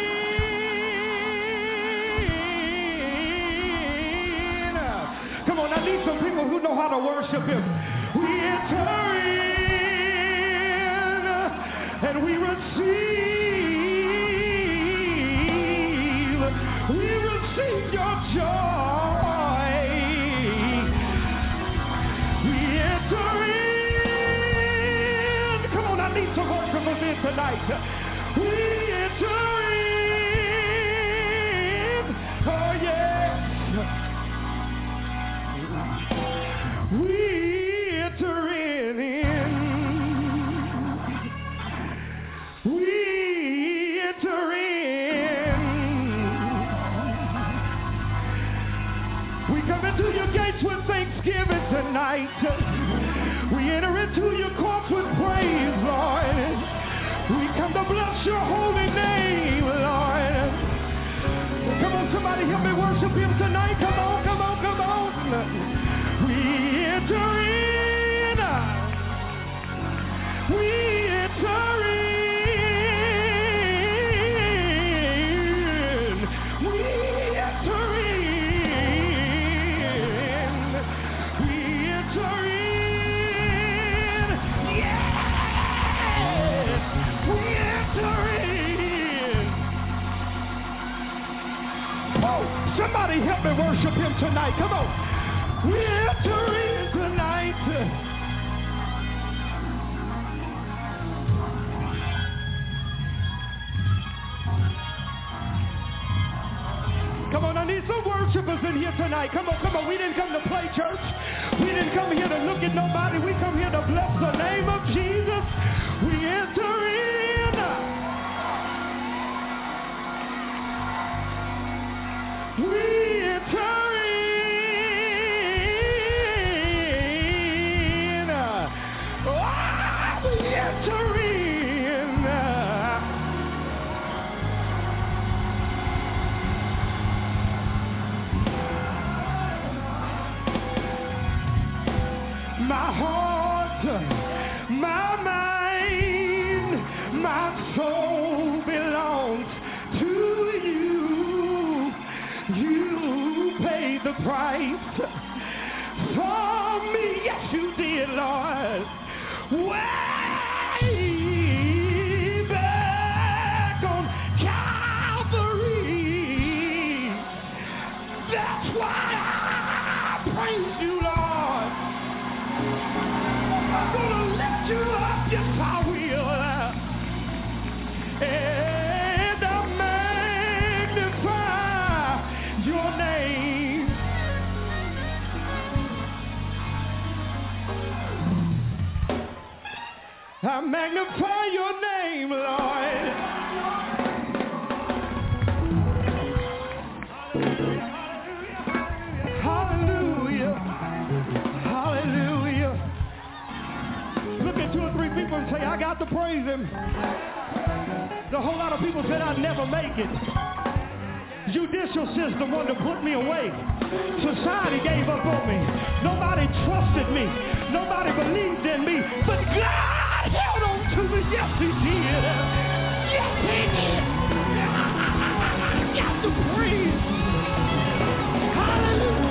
in. Come on, I need some people who know how to worship him. We enter in and we receive your joy. We enter in. Some worshipers in tonight. We enter in. Oh yes. We enter in. We enter in. We come into your gates with thanksgiving tonight. We enter into your courts with praise, Lord. We come to bless your holy name, Lord. Come on, somebody help me worship him tonight. Come on. We enter in. We enter in. We enter in. We enter in. Yes! We enter in. Oh, somebody help me worship him tonight. Come on. We enter in tonight. Come on, I need some worshipers in here tonight. Come on. We didn't come to play church. We didn't come here to look at nobody. We come here to bless the name of Jesus. We enter in. We enter in. Oh, we enter in. My heart, my mind, my soul belongs to you. You paid the price for me. Yes, you did, Lord. Way back on Calvary. That's why I praise you, Lord. I'm gonna lift you up, yes I will. And I magnify your name. I magnify your name, Lord. Hallelujah. Hallelujah. Look at 2 or 3 people and say, I got to praise him. A whole lot of people said I'd never make it. Judicial system wanted to put me away. Society gave up on me. Nobody trusted me. Nobody believed in me. But God held on to me. Yes, he did. Yes, he did. I got to praise. Hallelujah.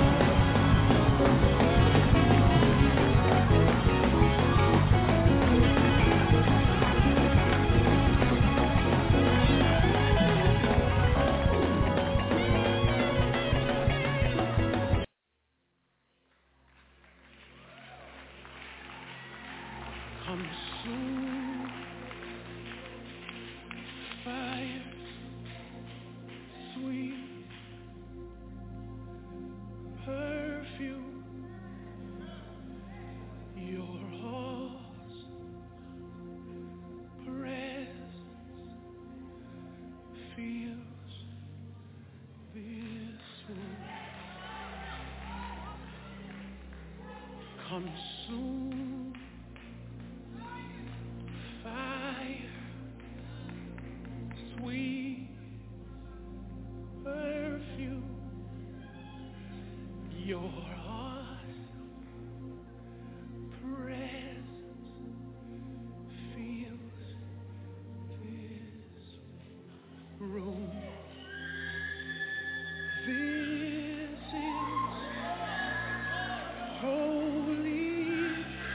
Consume fire, sweet perfume, your awesome presence fills this room. Consume fire, sweet perfume, your awesome presence fills this room. This is holy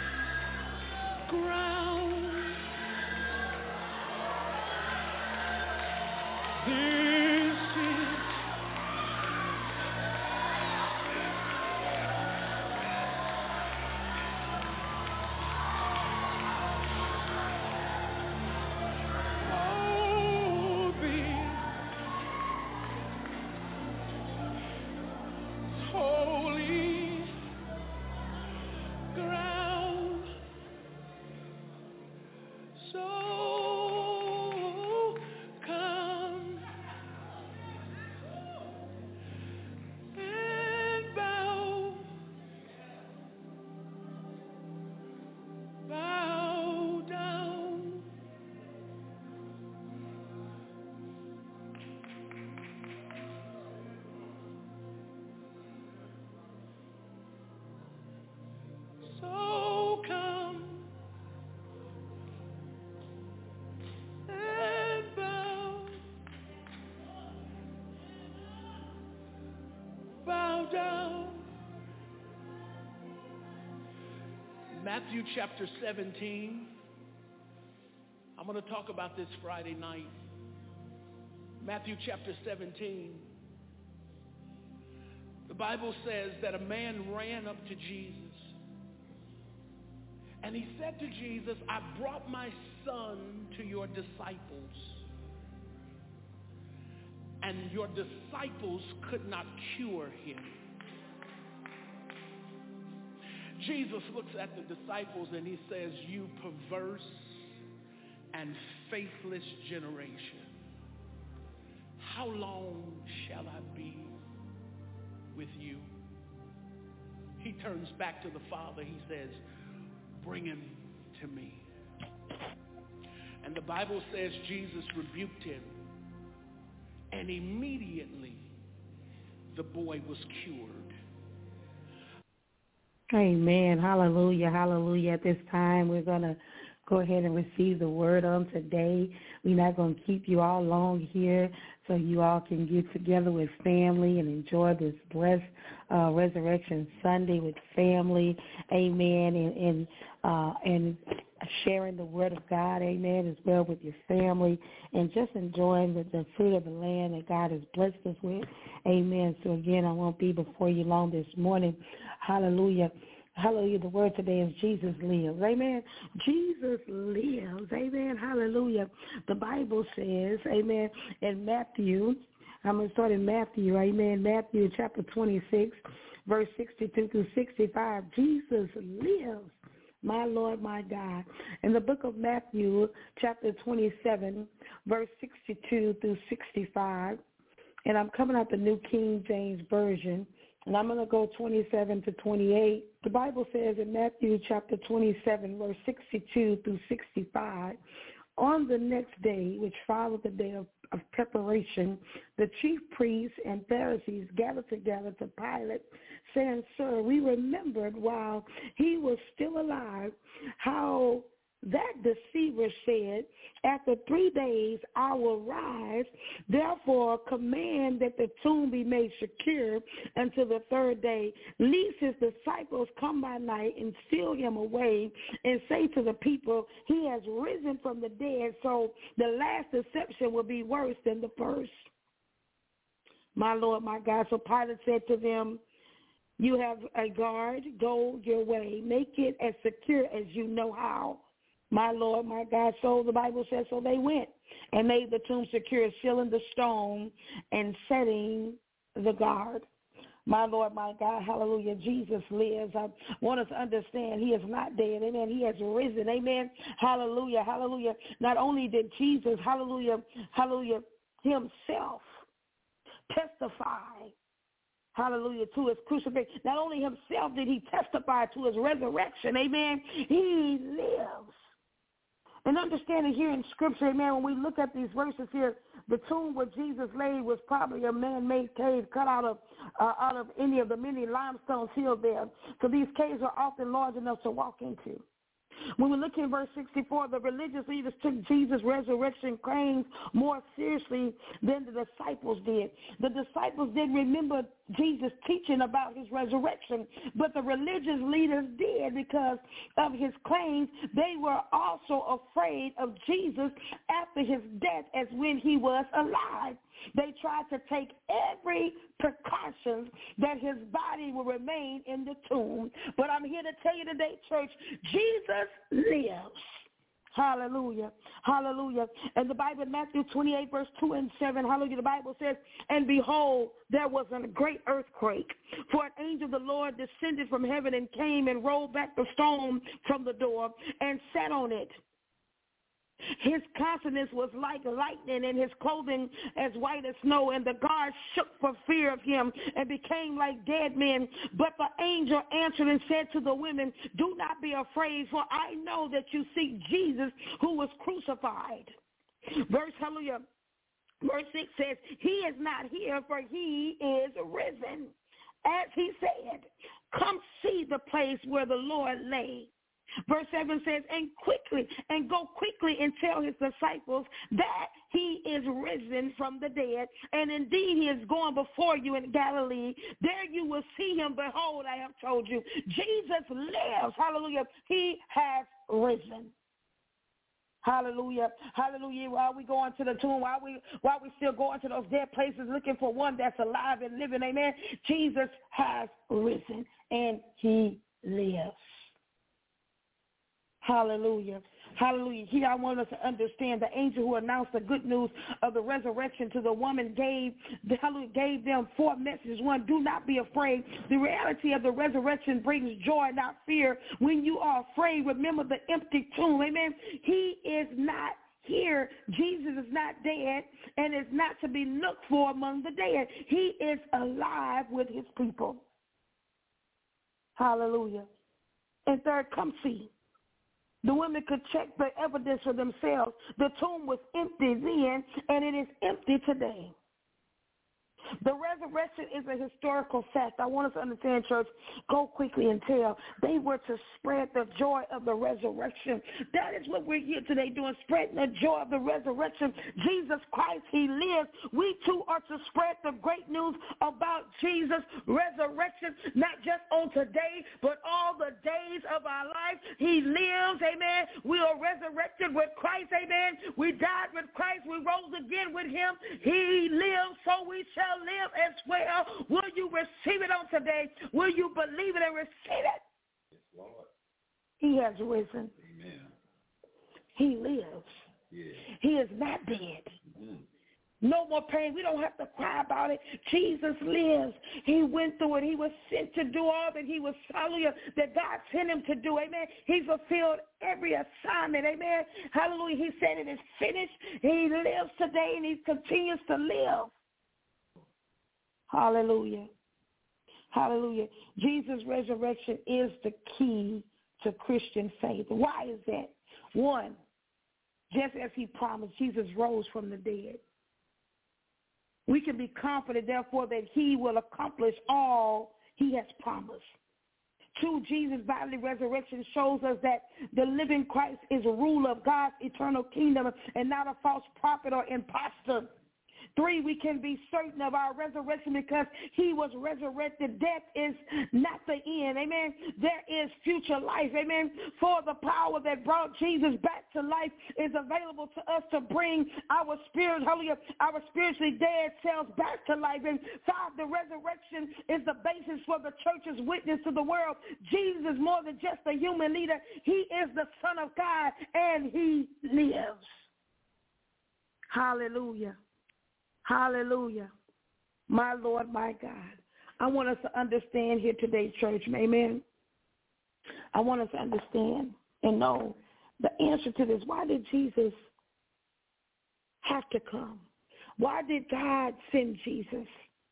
ground. This is holy ground. So come and bow down. So come and bow down. Matthew chapter 17. I'm going to talk about this Friday night. Matthew chapter 17. The Bible says that a man ran up to Jesus. And he said to Jesus, I brought my son to your disciples. And your disciples could not cure him. Jesus looks at the disciples and he says, you perverse and faithless generation, how long shall I be with you? He turns back to the Father. He says, bring him to me. And the Bible says Jesus rebuked him, and immediately the boy was cured. Amen. Hallelujah. Hallelujah. At this time, we're going to go ahead and receive the word on today. We're not going to keep you all long here, so you all can get together with family and enjoy this blessed Resurrection Sunday with family. Amen. And sharing the word of God, amen, as well with your family, and just enjoying the fruit of the land that God has blessed us with. Amen. So again, I won't be before you long this morning. Hallelujah. Hallelujah. The word today is Jesus lives. Amen. Jesus lives. Amen. Hallelujah. The Bible says, amen, in Matthew, I'm going to start in Matthew, amen, Matthew chapter 26, verse 62 through 65. Jesus lives, my Lord, my God. In the book of Matthew, chapter 27, verse 62 through 65, and I'm coming out the New King James Version, and I'm going to go 27 to 28. The Bible says in Matthew chapter 27, verse 62 through 65, on the next day, which followed the day of preparation, the chief priests and Pharisees gathered together to Pilate, saying, Sir, we remembered while he was still alive how that deceiver said, after 3 days I will rise. Therefore command that the tomb be made secure until the third day, lest his disciples come by night and steal him away and say to the people, he has risen from the dead. So the last deception will be worse than the first. My Lord, my God. So Pilate said to them, you have a guard, go your way, make it as secure as you know how. My Lord, my God. So the Bible says, so they went and made the tomb secure, sealing the stone and setting the guard. My Lord, my God, hallelujah, Jesus lives. I want us to understand he is not dead, amen. He has risen, amen. Hallelujah, hallelujah. Not only did Jesus, hallelujah, hallelujah, himself testify, hallelujah, to his crucifixion. Not only himself did he testify to his resurrection, amen. He lives. And understanding here in Scripture, amen, when we look at these verses here, the tomb where Jesus lay was probably a man-made cave cut out of any of the many limestones here there. So these caves are often large enough to walk into. When we look in verse 64, the religious leaders took Jesus' resurrection claims more seriously than the disciples did. The disciples didn't remember Jesus teaching about his resurrection, but the religious leaders did because of his claims. They were also afraid of Jesus after his death as when he was alive. They tried to take every precaution that his body will remain in the tomb. But I'm here to tell you today, church, Jesus lives. Hallelujah. Hallelujah. And the Bible in Matthew 28, verse 2 and 7, hallelujah, the Bible says, and behold, there was a great earthquake. For an angel of the Lord descended from heaven and came and rolled back the stone from the door and sat on it. His countenance was like lightning, and his clothing as white as snow, and the guards shook for fear of him and became like dead men. But the angel answered and said to the women, do not be afraid, for I know that you seek Jesus who was crucified. Verse 6 says, he is not here, for he is risen. As he said, come see the place where the Lord lay. Verse 7 says, and go quickly and tell his disciples that he is risen from the dead, and indeed he is going before you in Galilee. There you will see him. Behold, I have told you. Jesus lives. Hallelujah. He has risen. Hallelujah. Hallelujah. While we go into the tomb, while we still going to those dead places looking for one that's alive and living, amen, Jesus has risen, and he lives. Hallelujah. Hallelujah. Here I want us to understand the angel who announced the good news of the resurrection to the woman gave them 4 messages. 1, do not be afraid. The reality of the resurrection brings joy, not fear. When you are afraid, remember the empty tomb. Amen. He is not here. Jesus is not dead and is not to be looked for among the dead. He is alive with his people. Hallelujah. And third, come see. The women could check the evidence for themselves. The tomb was empty then, and it is empty today. The resurrection is a historical fact. I want us to understand, church, go quickly and tell. They were to spread the joy of the resurrection. That is what we're here today doing, spreading the joy of the resurrection. Jesus Christ, he lives. We too are to spread the great news about Jesus' resurrection, not just on today, but all the days of our life. He lives, amen. We are resurrected with Christ, amen. We died with Christ. We rose again with him. He lives, so we shall live as well. Will you receive it on today? Will you believe it and receive it? Yes, Lord. He has risen. Amen. He lives. Yeah. He is not dead. Mm-hmm. No more pain. We don't have to cry about it. Jesus lives. He went through it. He was sent to do all that he was, hallelujah, that God sent him to do. Amen. He fulfilled every assignment. Amen. Hallelujah. He said it is finished. He lives today and he continues to live. Hallelujah. Hallelujah. Jesus' resurrection is the key to Christian faith. Why is that? One, just as he promised, Jesus rose from the dead. We can be confident, therefore, that he will accomplish all he has promised. Two, Jesus' bodily resurrection shows us that the living Christ is a ruler of God's eternal kingdom and not a false prophet or impostor. Three, we can be certain of our resurrection because he was resurrected. Death is not the end. Amen. There is future life. Amen. For the power that brought Jesus back to life is available to us to bring our spirit, hallelujah, our spiritually dead selves back to life. And five, the resurrection is the basis for the church's witness to the world. Jesus is more than just a human leader. He is the Son of God, and he lives. Hallelujah. Hallelujah. My Lord, my God. I want us to understand here today, church. Amen. I want us to understand and know the answer to this. Why did Jesus have to come? Why did God send Jesus?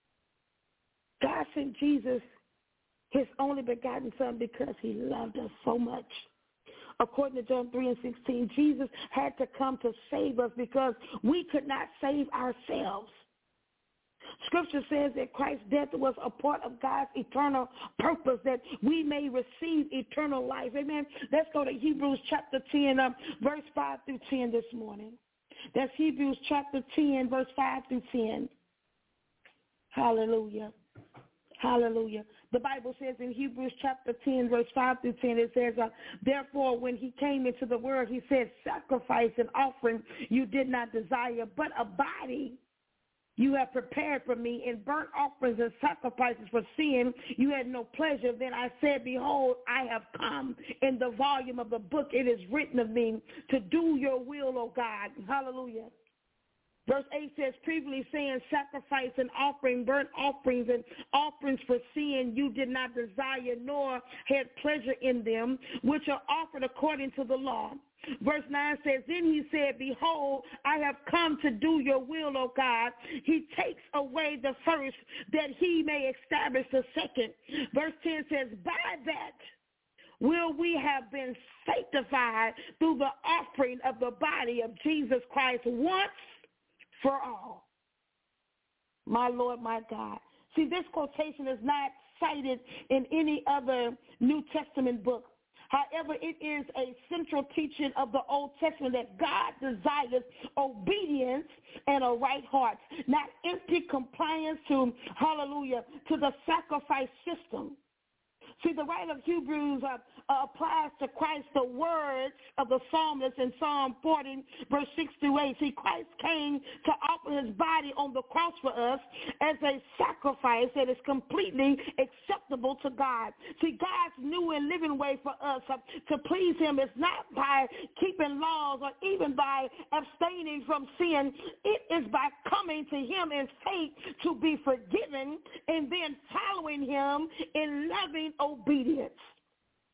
God sent Jesus, his only begotten Son, because he loved us so much. According to John 3:16, Jesus had to come to save us because we could not save ourselves. Scripture says that Christ's death was a part of God's eternal purpose, that we may receive eternal life. Amen. Let's go to Hebrews chapter 10, verse 5 through 10 this morning. That's Hebrews chapter 10, verse 5 through 10. Hallelujah. Hallelujah. The Bible says in Hebrews chapter 10, verse 5 through 10, it says, therefore, when he came into the world, he said, sacrifice and offering you did not desire, but a body you have prepared for me. In burnt offerings and sacrifices for sin you had no pleasure. Then I said, behold, I have come. In the volume of the book it is written of me to do your will, O God. Hallelujah. Verse 8 says, previously saying sacrifice and offering, burnt offerings and offerings for sin you did not desire, nor had pleasure in them, which are offered according to the law. Verse 9 says, then he said, behold, I have come to do your will, O God. He takes away the first that he may establish the second. Verse 10 says, by that will we have been sanctified through the offering of the body of Jesus Christ once for all. My Lord, my God. See, this quotation is not cited in any other New Testament book. However, it is a central teaching of the Old Testament that God desires obedience and a right heart, not empty compliance to, hallelujah, to the sacrifice system. See, the writer of Hebrews applies to Christ the words of the psalmist in Psalm 40, verse 6 through 8. See, Christ came to offer his body on the cross for us as a sacrifice that is completely acceptable to God. See, God's new and living way for us to please him is not by keeping laws or even by abstaining from sin. It is by coming to him in faith to be forgiven and then following him in loving obedience.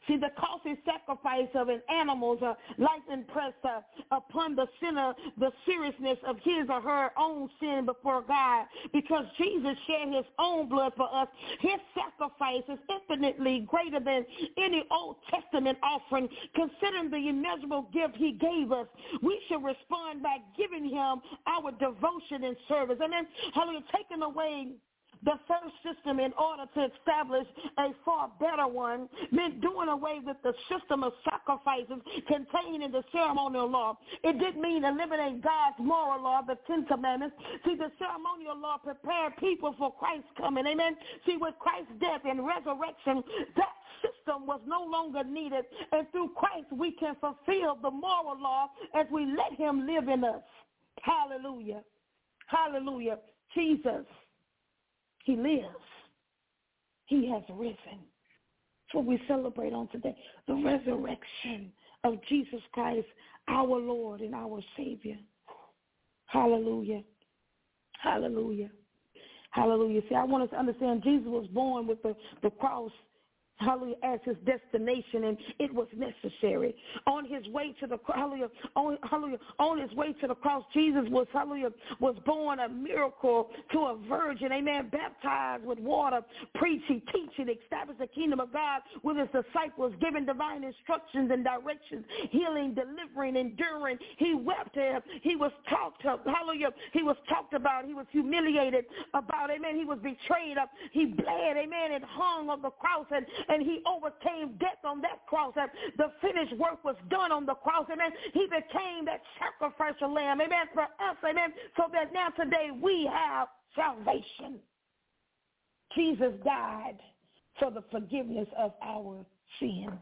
See, the costly sacrifice of an animal's life impressed upon the sinner the seriousness of his or her own sin before God. Because Jesus shed his own blood for us, his sacrifice is infinitely greater than any Old Testament offering. Considering the immeasurable gift he gave us, we should respond by giving him our devotion and service. Amen. Hallelujah. Taking away the first system in order to establish a far better one meant doing away with the system of sacrifices contained in the ceremonial law. It didn't mean eliminating God's moral law, the Ten Commandments. See, the ceremonial law prepared people for Christ's coming. Amen. See, with Christ's death and resurrection, that system was no longer needed. And through Christ, we can fulfill the moral law as we let him live in us. Hallelujah. Hallelujah. Jesus, he lives. He has risen. That's what we celebrate on today, the resurrection of Jesus Christ, our Lord and our Savior. Hallelujah. Hallelujah. Hallelujah. See, I want us to understand Jesus was born with the cross, hallelujah, as his destination, and it was necessary. On his way to the on his way to the cross, Jesus was, was born a miracle to a virgin, amen, baptized with water, preaching, teaching, established the kingdom of God with his disciples, giving divine instructions and directions, healing, delivering, enduring. He wept, he was talked up, he was talked about, he was humiliated about, amen, he was betrayed, he bled, amen, and hung on the cross, and he overcame death on that cross. The finished work was done on the cross. Amen. He became that sacrificial lamb. Amen. For us. Amen. So that now today we have salvation. Jesus died for the forgiveness of our sins.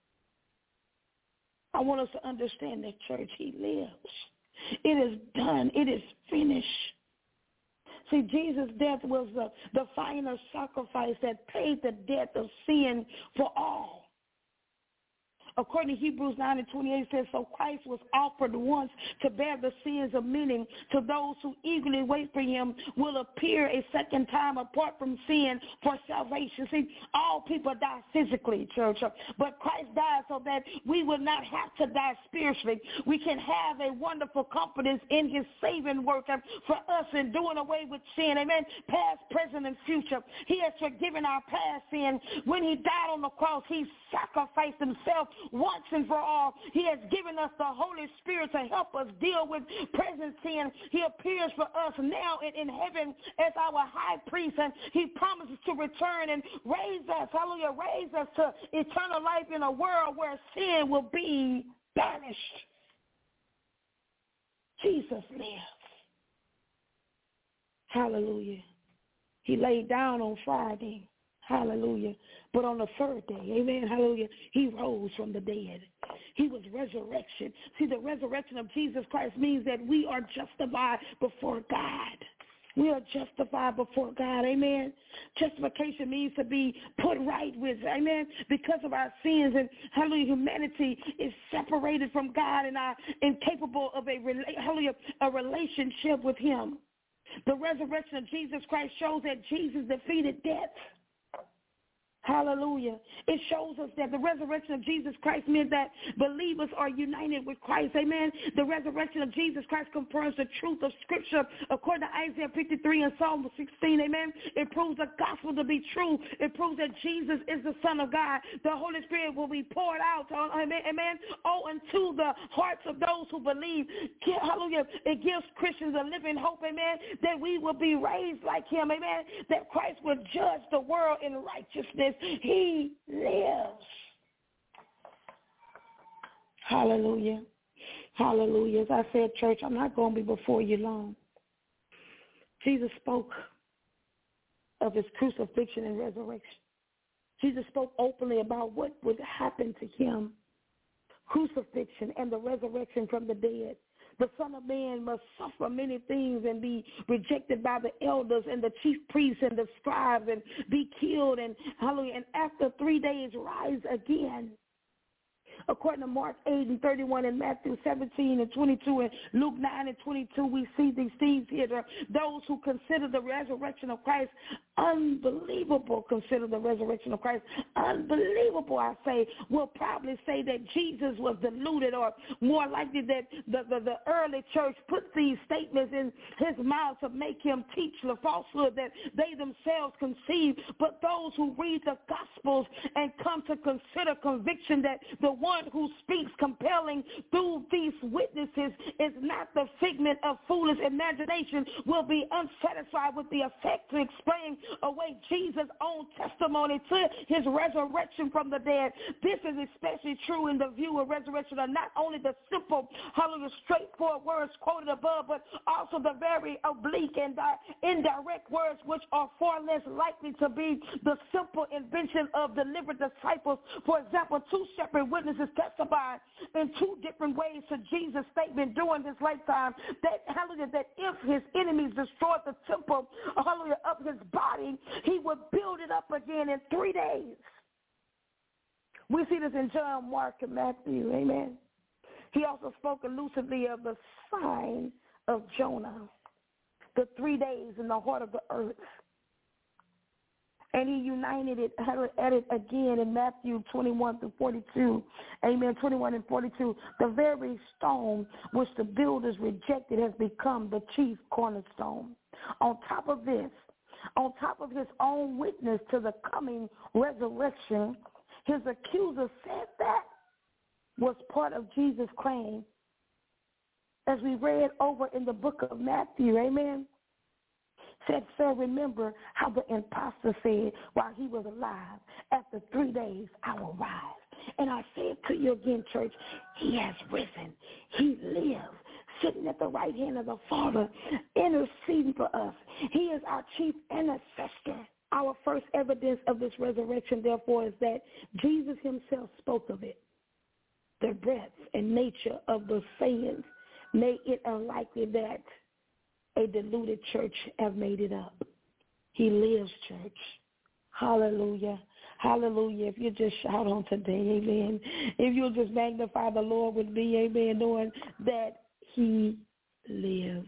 I want us to understand that, church, he lives. It is done. It is finished. See, Jesus' death was the final sacrifice that paid the debt of sin for all. According to Hebrews 9:28, it says, so Christ was offered once to bear the sins of many. To those who eagerly wait for him will appear a second time apart from sin for salvation. See, all people die physically, church, but Christ died so that we will not have to die spiritually. We can have a wonderful confidence in his saving work for us in doing away with sin. Amen. Past, present, and future. He has forgiven our past sin. When he died on the cross, he sacrificed himself once and for all. He has given us the Holy Spirit to help us deal with present sin. He appears for us now in heaven as our high priest, and he promises to return and raise us, hallelujah, raise us to eternal life in a world where sin will be banished. Jesus lives. Hallelujah. He laid down on Friday. Hallelujah. But on the third day, amen, hallelujah, he rose from the dead. He was resurrection. See, the resurrection of Jesus Christ means that we are justified before God. We are justified before God, amen. Justification means to be put right with, amen, because of our sins. And hallelujah, humanity is separated from God and are incapable of a relationship with him. The resurrection of Jesus Christ shows that Jesus defeated death. Hallelujah. It shows us that the resurrection of Jesus Christ means that believers are united with Christ. Amen. The resurrection of Jesus Christ confirms the truth of Scripture according to Isaiah 53 and Psalm 16. Amen. It proves the gospel to be true. It proves that Jesus is the Son of God. The Holy Spirit will be poured out, amen, into the hearts of those who believe. Hallelujah. It gives Christians a living hope, amen, that we will be raised like him, amen, that Christ will judge the world in righteousness. He lives. Hallelujah. Hallelujah. As I said, church, I'm not going to be before you long. Jesus spoke of his crucifixion and resurrection. Jesus spoke openly about what would happen to him. Crucifixion and the resurrection from the dead. The Son of Man must suffer many things and be rejected by the elders and the chief priests and the scribes and be killed and hallelujah, and after 3 days rise again. According to Mark 8:31 and Matthew 17:22 and Luke 9:22, we see these things here. Those who consider the resurrection of Christ unbelievable consider the resurrection of Christ. Unbelievable, I say, will probably say that Jesus was deluded, or more likely that the early church put these statements in his mouth to make him teach the falsehood that they themselves conceived. But those who read the Gospels and come to consider conviction that the one who speaks compelling through these witnesses is not the figment of foolish imagination will be unsatisfied with the effect to explain away Jesus' own testimony to his resurrection from the dead. This is especially true in the view of resurrection of not only the simple, hallelujah, straightforward words quoted above, but also the very oblique and indirect words which are far less likely to be the simple invention of delivered disciples. For example, two separate witnesses testified in two different ways to Jesus' statement during his lifetime that, hallelujah, that if his enemies destroyed the temple, hallelujah, of his body, he would build it up again in 3 days. We see this in John, Mark, and Matthew, amen. He also spoke elusively of the sign of Jonah, the 3 days in the heart of the earth. And he united it, at it again in Matthew 21 through 42. Amen, 21 and 42. The very stone which the builders rejected has become the chief cornerstone. On top of this, on top of his own witness to the coming resurrection, his accuser said that was part of Jesus' claim. As we read over in the book of Matthew, amen, said, sir, remember how the impostor said while he was alive, after 3 days I will rise. And I say it to you again, church, he has risen. He lives, sitting at the right hand of the Father, interceding for us. He is our chief intercessor. Our first evidence of this resurrection, therefore, is that Jesus himself spoke of it. The breadth and nature of the sayings made it unlikely that a deluded church have made it up. He lives, church. Hallelujah. Hallelujah. If you just shout on today, amen. If you'll just magnify the Lord with me, amen, knowing that he lives.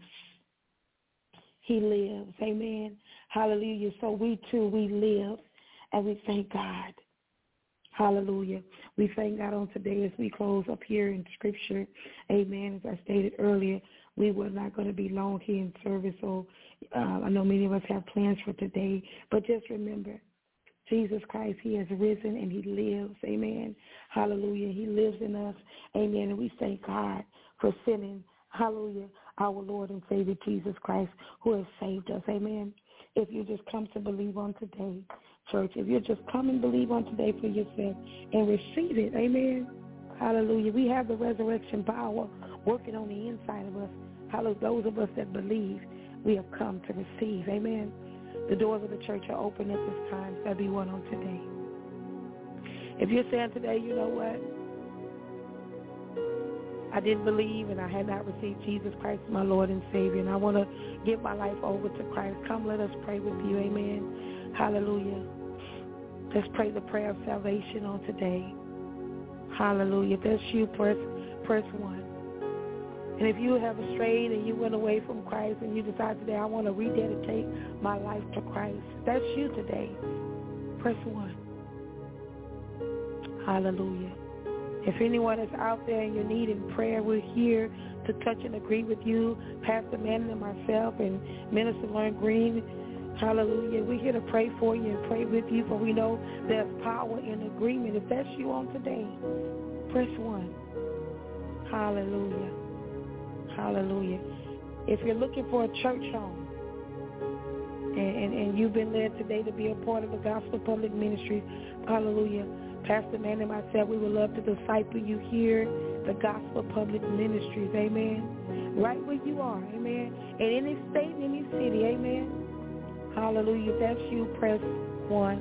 He lives, amen. Hallelujah. So we too, we live, and we thank God. Hallelujah. We thank God on today as we close up here in Scripture. Amen. As I stated earlier, we were not going to be long here in service, so I know many of us have plans for today. But just remember, Jesus Christ, he has risen and he lives. Amen. Hallelujah. He lives in us. Amen. And we thank God for sending, hallelujah, our Lord and Savior Jesus Christ, who has saved us. Amen. If you just come to believe on today, church, if you just come and believe on today for yourself and receive it, amen, hallelujah. We have the resurrection power working on the inside of us. Hallelujah. Those of us that believe, we have come to receive, amen. The doors of the church are open at this time. There'll be one on today. If you're saying today, you know what, I didn't believe and I had not received Jesus Christ as my Lord and Savior, and I want to give my life over to Christ. Come, let us pray with you. Amen. Hallelujah. Let's pray the prayer of salvation on today. Hallelujah. If that's you, press 1. And if you have strayed and you went away from Christ and you decide today, I want to rededicate my life to Christ, that's you today. Press 1. Hallelujah. If anyone is out there and you're needing prayer, we're here to touch and agree with you, Pastor Manning and myself and Minister Lauren Green. Hallelujah. We're here to pray for you and pray with you, for we know there's power in agreement. If that's you on today, press 1. Hallelujah. Hallelujah. If you're looking for a church home and you've been led today to be a part of the Gospel Public Ministry, hallelujah, Pastor Mann and myself, we would love to disciple you here, the Gospel Public Ministries, amen. Right where you are, amen. In any state, in any city, amen. Hallelujah. If that's you, press 1.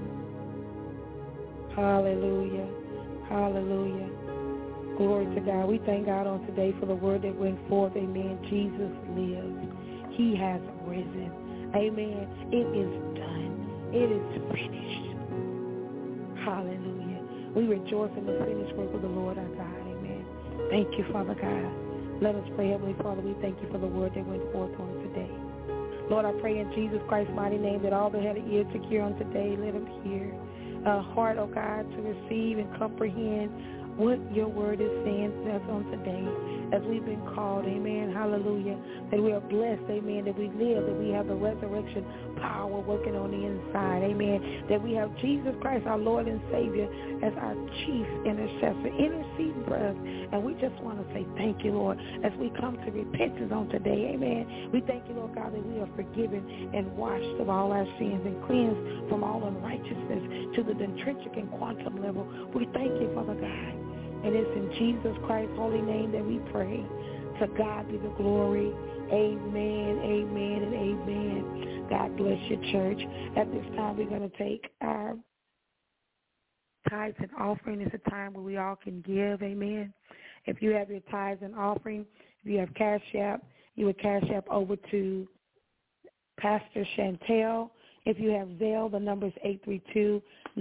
Hallelujah. Hallelujah. Glory to God. We thank God on today for the word that went forth, amen. Jesus lives. He has risen. Amen. It is done. It is finished. Hallelujah. We rejoice in the finished work of the Lord our God. Amen. Thank you, Father God. Let us pray, Heavenly Father. We thank you for the word that went forth on today. Lord, I pray in Jesus Christ's mighty name that all that had an ear to hear on today, let them hear. A heart, oh God, to receive and comprehend what your word is saying to us on today as we've been called, amen, hallelujah, that we are blessed, amen, that we live, that we have the resurrection power working on the inside, amen, that we have Jesus Christ, our Lord and Savior, as our chief intercessor, interceding for us, and we just want to say thank you, Lord, as we come to repentance on today, amen. We thank you, Lord God, that we are forgiven and washed of all our sins and cleansed from all unrighteousness to the intrinsic and quantum level. We thank you, Father God. And it's in Jesus Christ's holy name that we pray. To God be the glory. Amen, amen, and amen. God bless your church. At this time, we're going to take our tithes and offering. It's a time where we all can give, amen. If you have your tithes and offering, if you have Cash App, you would Cash App over to Pastor Chantel. If you have Zelle, the number is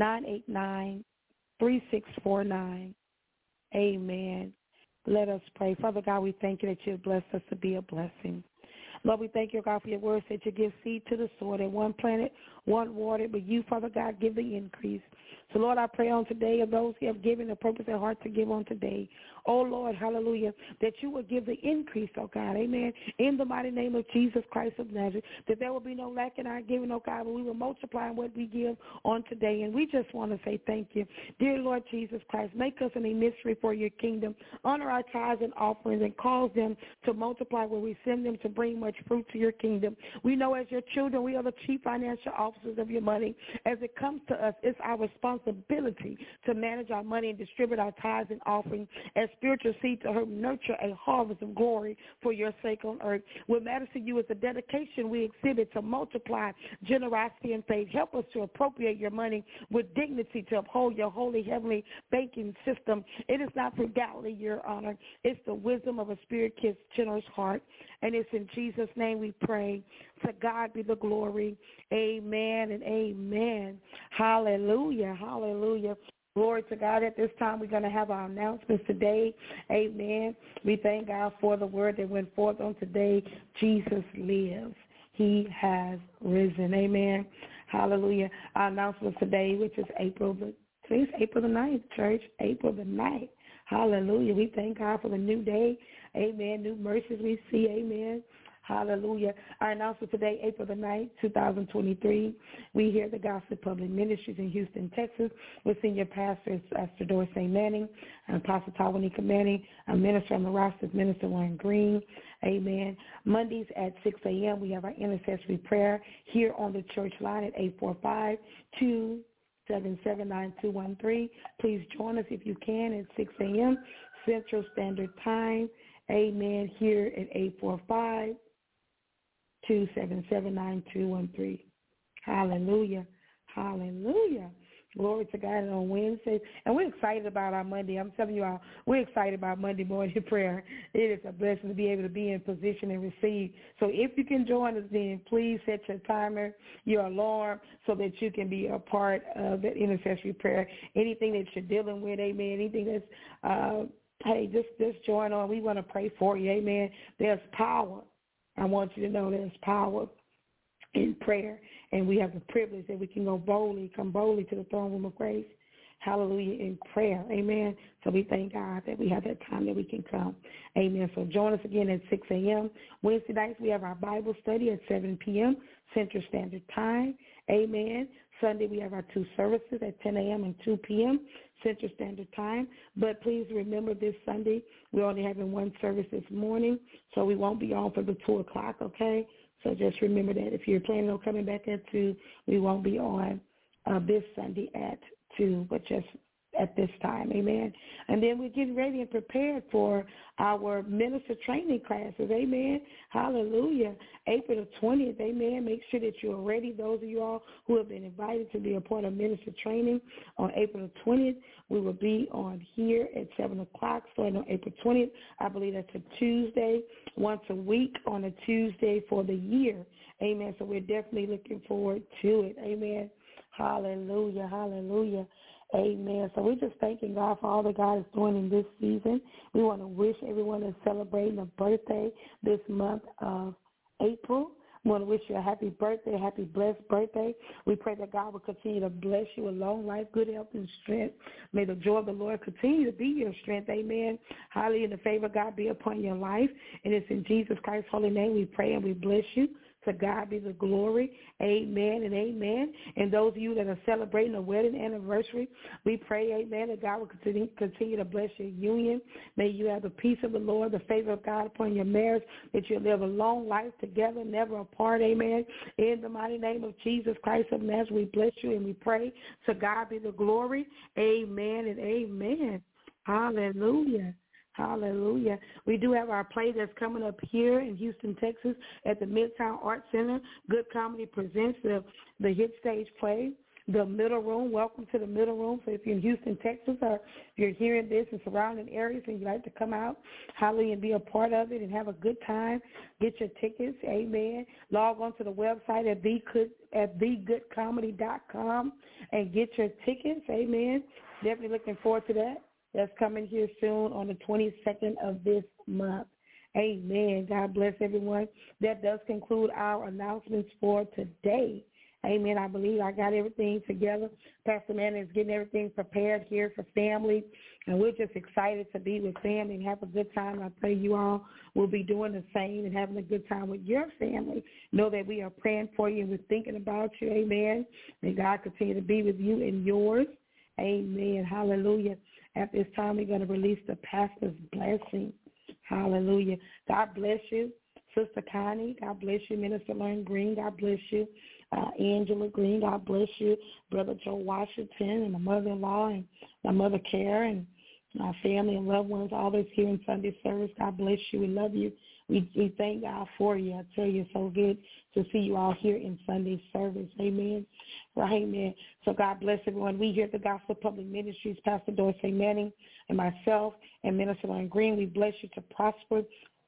832-989-3649. Amen. Let us pray. Father God, we thank you that you have blessed us to be a blessing. Lord, we thank you, God, for your word that you give seed to the soil, that one planted, one watered, but you, Father God, give the increase. So, Lord, I pray on today of those who have given the purpose and heart to give on today. Oh, Lord, hallelujah, that you will give the increase, oh God, amen, in the mighty name of Jesus Christ of Nazareth, that there will be no lack in our giving, oh God, but we will multiply what we give on today. And we just want to say thank you. Dear Lord Jesus Christ, make us an emissary for your kingdom. Honor our tithes and offerings and cause them to multiply where we send them to bring much fruit to your kingdom. We know as your children, we are the chief financial officers of your money. As it comes to us, it's our responsibility to manage our money and distribute our tithes and offerings as spiritual seed to help nurture a harvest of glory for your sake on earth. What matters to you is the dedication we exhibit to multiply generosity and faith. Help us to appropriate your money with dignity to uphold your holy heavenly banking system. It is not frugality, your honor. It's the wisdom of a spirit-kissed, generous heart. And it's in Jesus' name we pray. To God be the glory. Amen and amen. Hallelujah. Hallelujah. Glory to God. At this time, we're going to have our announcements today. Amen. We thank God for the word that went forth on today. Jesus lives. He has risen. Amen. Hallelujah. Our announcement today, which is April the 9th, church. April the 9th. Hallelujah. We thank God for the new day. Amen. New mercies we see. Amen. Hallelujah. Our announcement today, April the 9th, 2023. We hear the Gospel Public Ministries in Houston, Texas, with senior pastors, Pastor Doris St. Manning and Apostle Tawanika Manning. Our minister on the roster is Minister Warren Green. Amen. Mondays at 6 a.m., we have our intercessory prayer here on the church line at 845-277-9213. Please join us if you can at 6 a.m. Central Standard Time. Amen. Here at 845-277-9213. Hallelujah. Hallelujah. Glory to God. On Wednesdays. And we're excited about our Monday. I'm telling you all, we're excited about Monday morning prayer. It is a blessing to be able to be in position and receive. So if you can join us then, please set your timer, your alarm, so that you can be a part of that intercessory prayer. Anything that you're dealing with, amen, anything that's, hey, just join on. We want to pray for you, amen. There's power. I want you to know there's power in prayer, and we have the privilege that we can come boldly to the throne room of grace. Hallelujah, in prayer, amen. So we thank God that we have that time that we can come, amen. So join us again at 6 a.m. Wednesday nights, we have our Bible study at 7 p.m. Central Standard Time, amen. Sunday, we have our two services at 10 a.m. and 2 p.m. Central Standard Time. But please remember this Sunday, we're only having one service this morning, so we won't be on for the 2 o'clock, okay? So just remember that. If you're planning on coming back at 2, we won't be on this Sunday at 2, but just at this time, amen. And then we're getting ready and prepared for our minister training classes, amen. Hallelujah. April the 20th, amen. Make sure that you're ready. Those of you all who have been invited to be a part of minister training on April the 20th, we will be on here at 7 o'clock starting on April 20th. I believe that's a Tuesday, once a week on a Tuesday for the year, amen. So we're definitely looking forward to it, amen. Hallelujah, hallelujah. Amen. So we're just thanking God for all that God is doing in this season. We want to wish everyone that's celebrating a birthday this month of April I want to wish you a happy birthday, happy blessed birthday. We pray that God will continue to bless you with long life, good health, and strength. May the joy of the Lord continue to be your strength. Amen. Hallelujah. And the favor of God be upon your life. And it's in Jesus Christ's holy name we pray and we bless you. To God be the glory. Amen and amen. And those of you that are celebrating a wedding anniversary, we pray, amen, that God will continue to bless your union. May you have the peace of the Lord, the favor of God upon your marriage, that you'll live a long life together, never apart. Amen. In the mighty name of Jesus Christ of Nazareth, we bless you and we pray. To God be the glory. Amen and amen. Hallelujah. Hallelujah. We do have our play that's coming up here in Houston, Texas at the Midtown Art Center. Good Comedy presents the hit stage play, The Middle Room. Welcome to The Middle Room. So if you're in Houston, Texas, or if you're hearing this in surrounding areas and you'd like to come out, hallelujah, and be a part of it and have a good time, get your tickets, amen. Log on to the website at thegoodcomedy.com and get your tickets, amen. Definitely looking forward to that. That's coming here soon on the 22nd of this month. Amen. God bless everyone. That does conclude our announcements for today. Amen. I believe I got everything together. Pastor Manny is getting everything prepared here for family, and we're just excited to be with family and have a good time. I pray you all will be doing the same and having a good time with your family. Know that we are praying for you and we're thinking about you. Amen. May God continue to be with you and yours. Amen. Hallelujah. At this time, we're going to release the pastor's blessing. Hallelujah. God bless you, Sister Connie. God bless you, Minister Lauren Green. God bless you, Angela Green. God bless you, Brother Joe Washington, and my mother-in-law and my mother Karen, and my family and loved ones, all that's here in Sunday service. God bless you. We love you. We thank God for you. I tell you, it's so good to see you all here in Sunday service. Amen. Right, amen. So God bless everyone. We here at the Gospel Public Ministries, Pastor Dorsey Manning and myself and Minister Lauren Green, we bless you to prosper.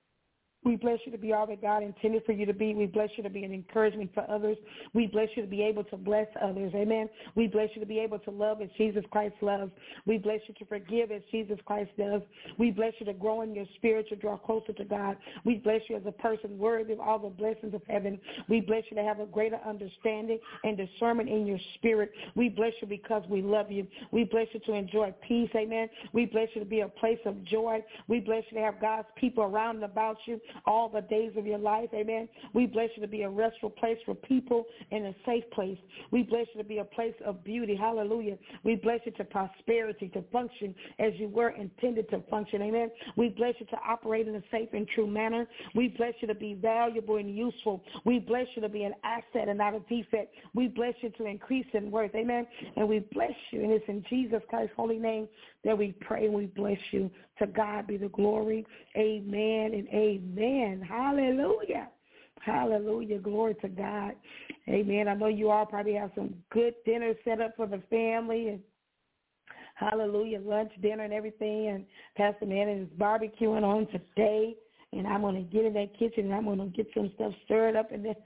We bless you to be all that God intended for you to be. We bless you to be an encouragement for others. We bless you to be able to bless others. Amen. We bless you to be able to love as Jesus Christ loves. We bless you to forgive as Jesus Christ does. We bless you to grow in your spirit, to draw closer to God. We bless you as a person worthy of all the blessings of heaven. We bless you to have a greater understanding and discernment in your spirit. We bless you because we love you. We bless you to enjoy peace. Amen. We bless you to be a place of joy. We bless you to have God's people around and about you all the days of your life. Amen. We bless you to be a restful place for people and a safe place. We bless you to be a place of beauty. Hallelujah. We bless you to prosperity, to function as you were intended to function. Amen. We bless you to operate in a safe and true manner. We bless you to be valuable and useful. We bless you to be an asset and not a defect. We bless you to increase in worth. Amen. And we bless you. And it's in Jesus Christ's holy name that we pray and we bless you. To God be the glory. Amen and amen. Hallelujah. Hallelujah. Glory to God. Amen. I know you all probably have some good dinner set up for the family and hallelujah, lunch, dinner and everything. And Pastor Manning is barbecuing on today. And I'm going to get in that kitchen and I'm going to get some stuff stirred up and then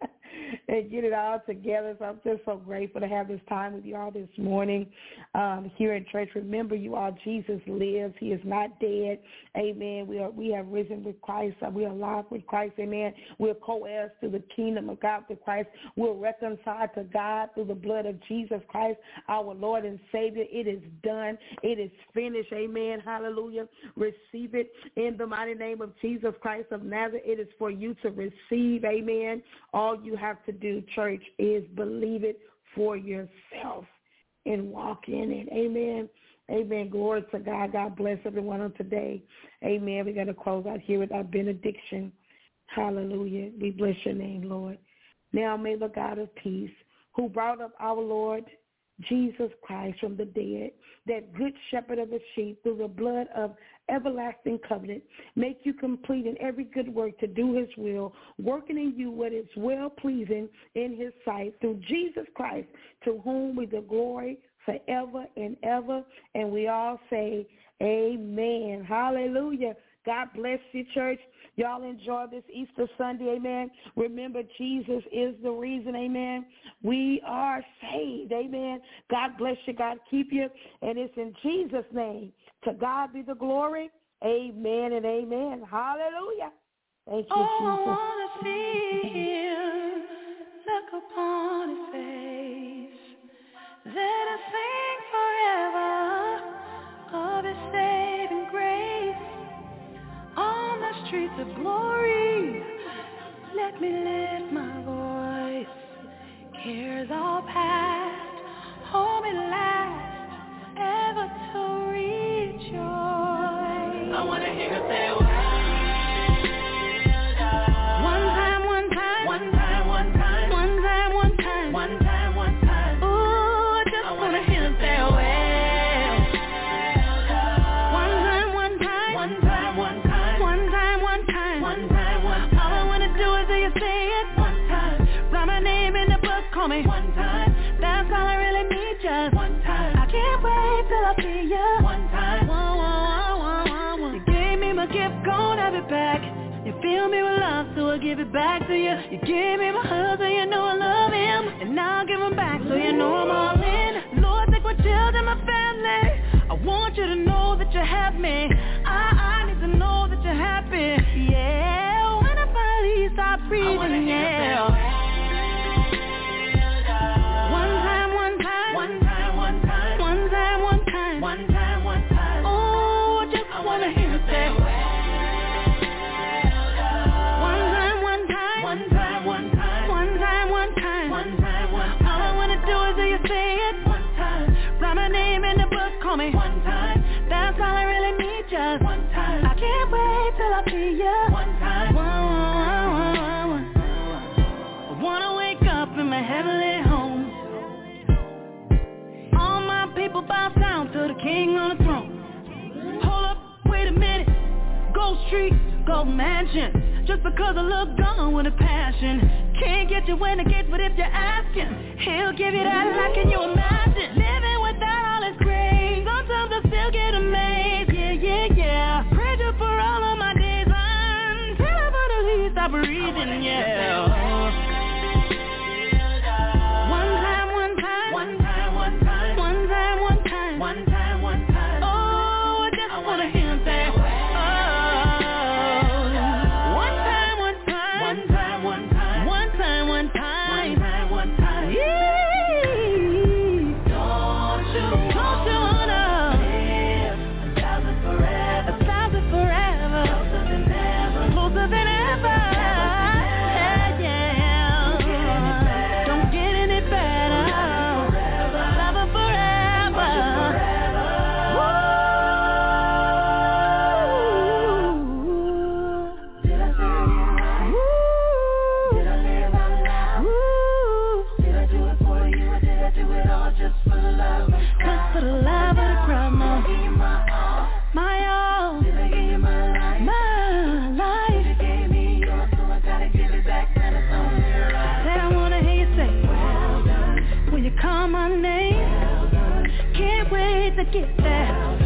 and get it all together. So I'm just so grateful to have this time with you all this morning here in church. Remember, you all, Jesus lives. He is not dead. Amen. We have risen with Christ. We are alive with Christ. Amen. We're co-heirs to the kingdom of God with Christ. We're reconciled to God through the blood of Jesus Christ, our Lord and Savior. It is done. It is finished. Amen. Hallelujah. Receive it in the mighty name of Jesus Christ of Nazareth. It is for you to receive. Amen. All you have to do, church, is believe it for yourself and walk in it. Amen. Amen. Glory to God. God bless everyone on today. Amen. We're going to close out here with our benediction. Hallelujah. We bless your name, Lord. Now may the God of peace, who brought up our Lord Jesus Christ from the dead, that good shepherd of the sheep, through the blood of everlasting covenant, make you complete in every good work to do his will, working in you what is well-pleasing in his sight, through Jesus Christ, to whom we the glory forever and ever. And we all say amen. Hallelujah. God bless you, church. Y'all enjoy this Easter Sunday, amen. Remember, Jesus is the reason, amen. We are saved, amen. God bless you. God keep you. And it's in Jesus' name. To God be the glory. Amen and amen. Hallelujah. Thank you, Jesus. upon his face. Let us sing forever of his saving grace. On the streets of glory, let me lift my voice. Cares all past, home at last, ever to rejoice. I want to hear you say, well done. One time, one time. One time, one time. One time, one time. One time, one time. Ooh, I just want to hear you say, well done. One time, one time. One time, one time. One time, one time. One time, one time. All I want to do is hear you say it one time. Write my name in the book, call me one time. That's all I really need, just one time. I can't wait till I see you one time. You gave me my gift, gon' have it back. You fill me with love, so I'll give it back to you. You gave me my husband, you know I love him, and now I'll give him back, so you know I'm all in. Lord, take my children, my family. I want you to know that you have me. I need to know that you're happy. Yeah, when I finally stop breathing, yeah. Me one time, that's all I really need, just one time. I can't wait till I see you one time. I wanna wake up in my heavenly home. All my people bow down to the King on the throne. Hold up, wait a minute. Gold Street, Gold Mansion. Just because I look gone with a passion. Can't get you when I get, but if you're asking, he'll give you that. Like, can you imagine living without all his grace? Sometimes I still get amazed. Yeah. Pray you for all of my days until I finally stop breathing. Yeah. One time, one time. One time, one time. One time, one time. One time, one time. Oh, I just wanna hear him say. Get that.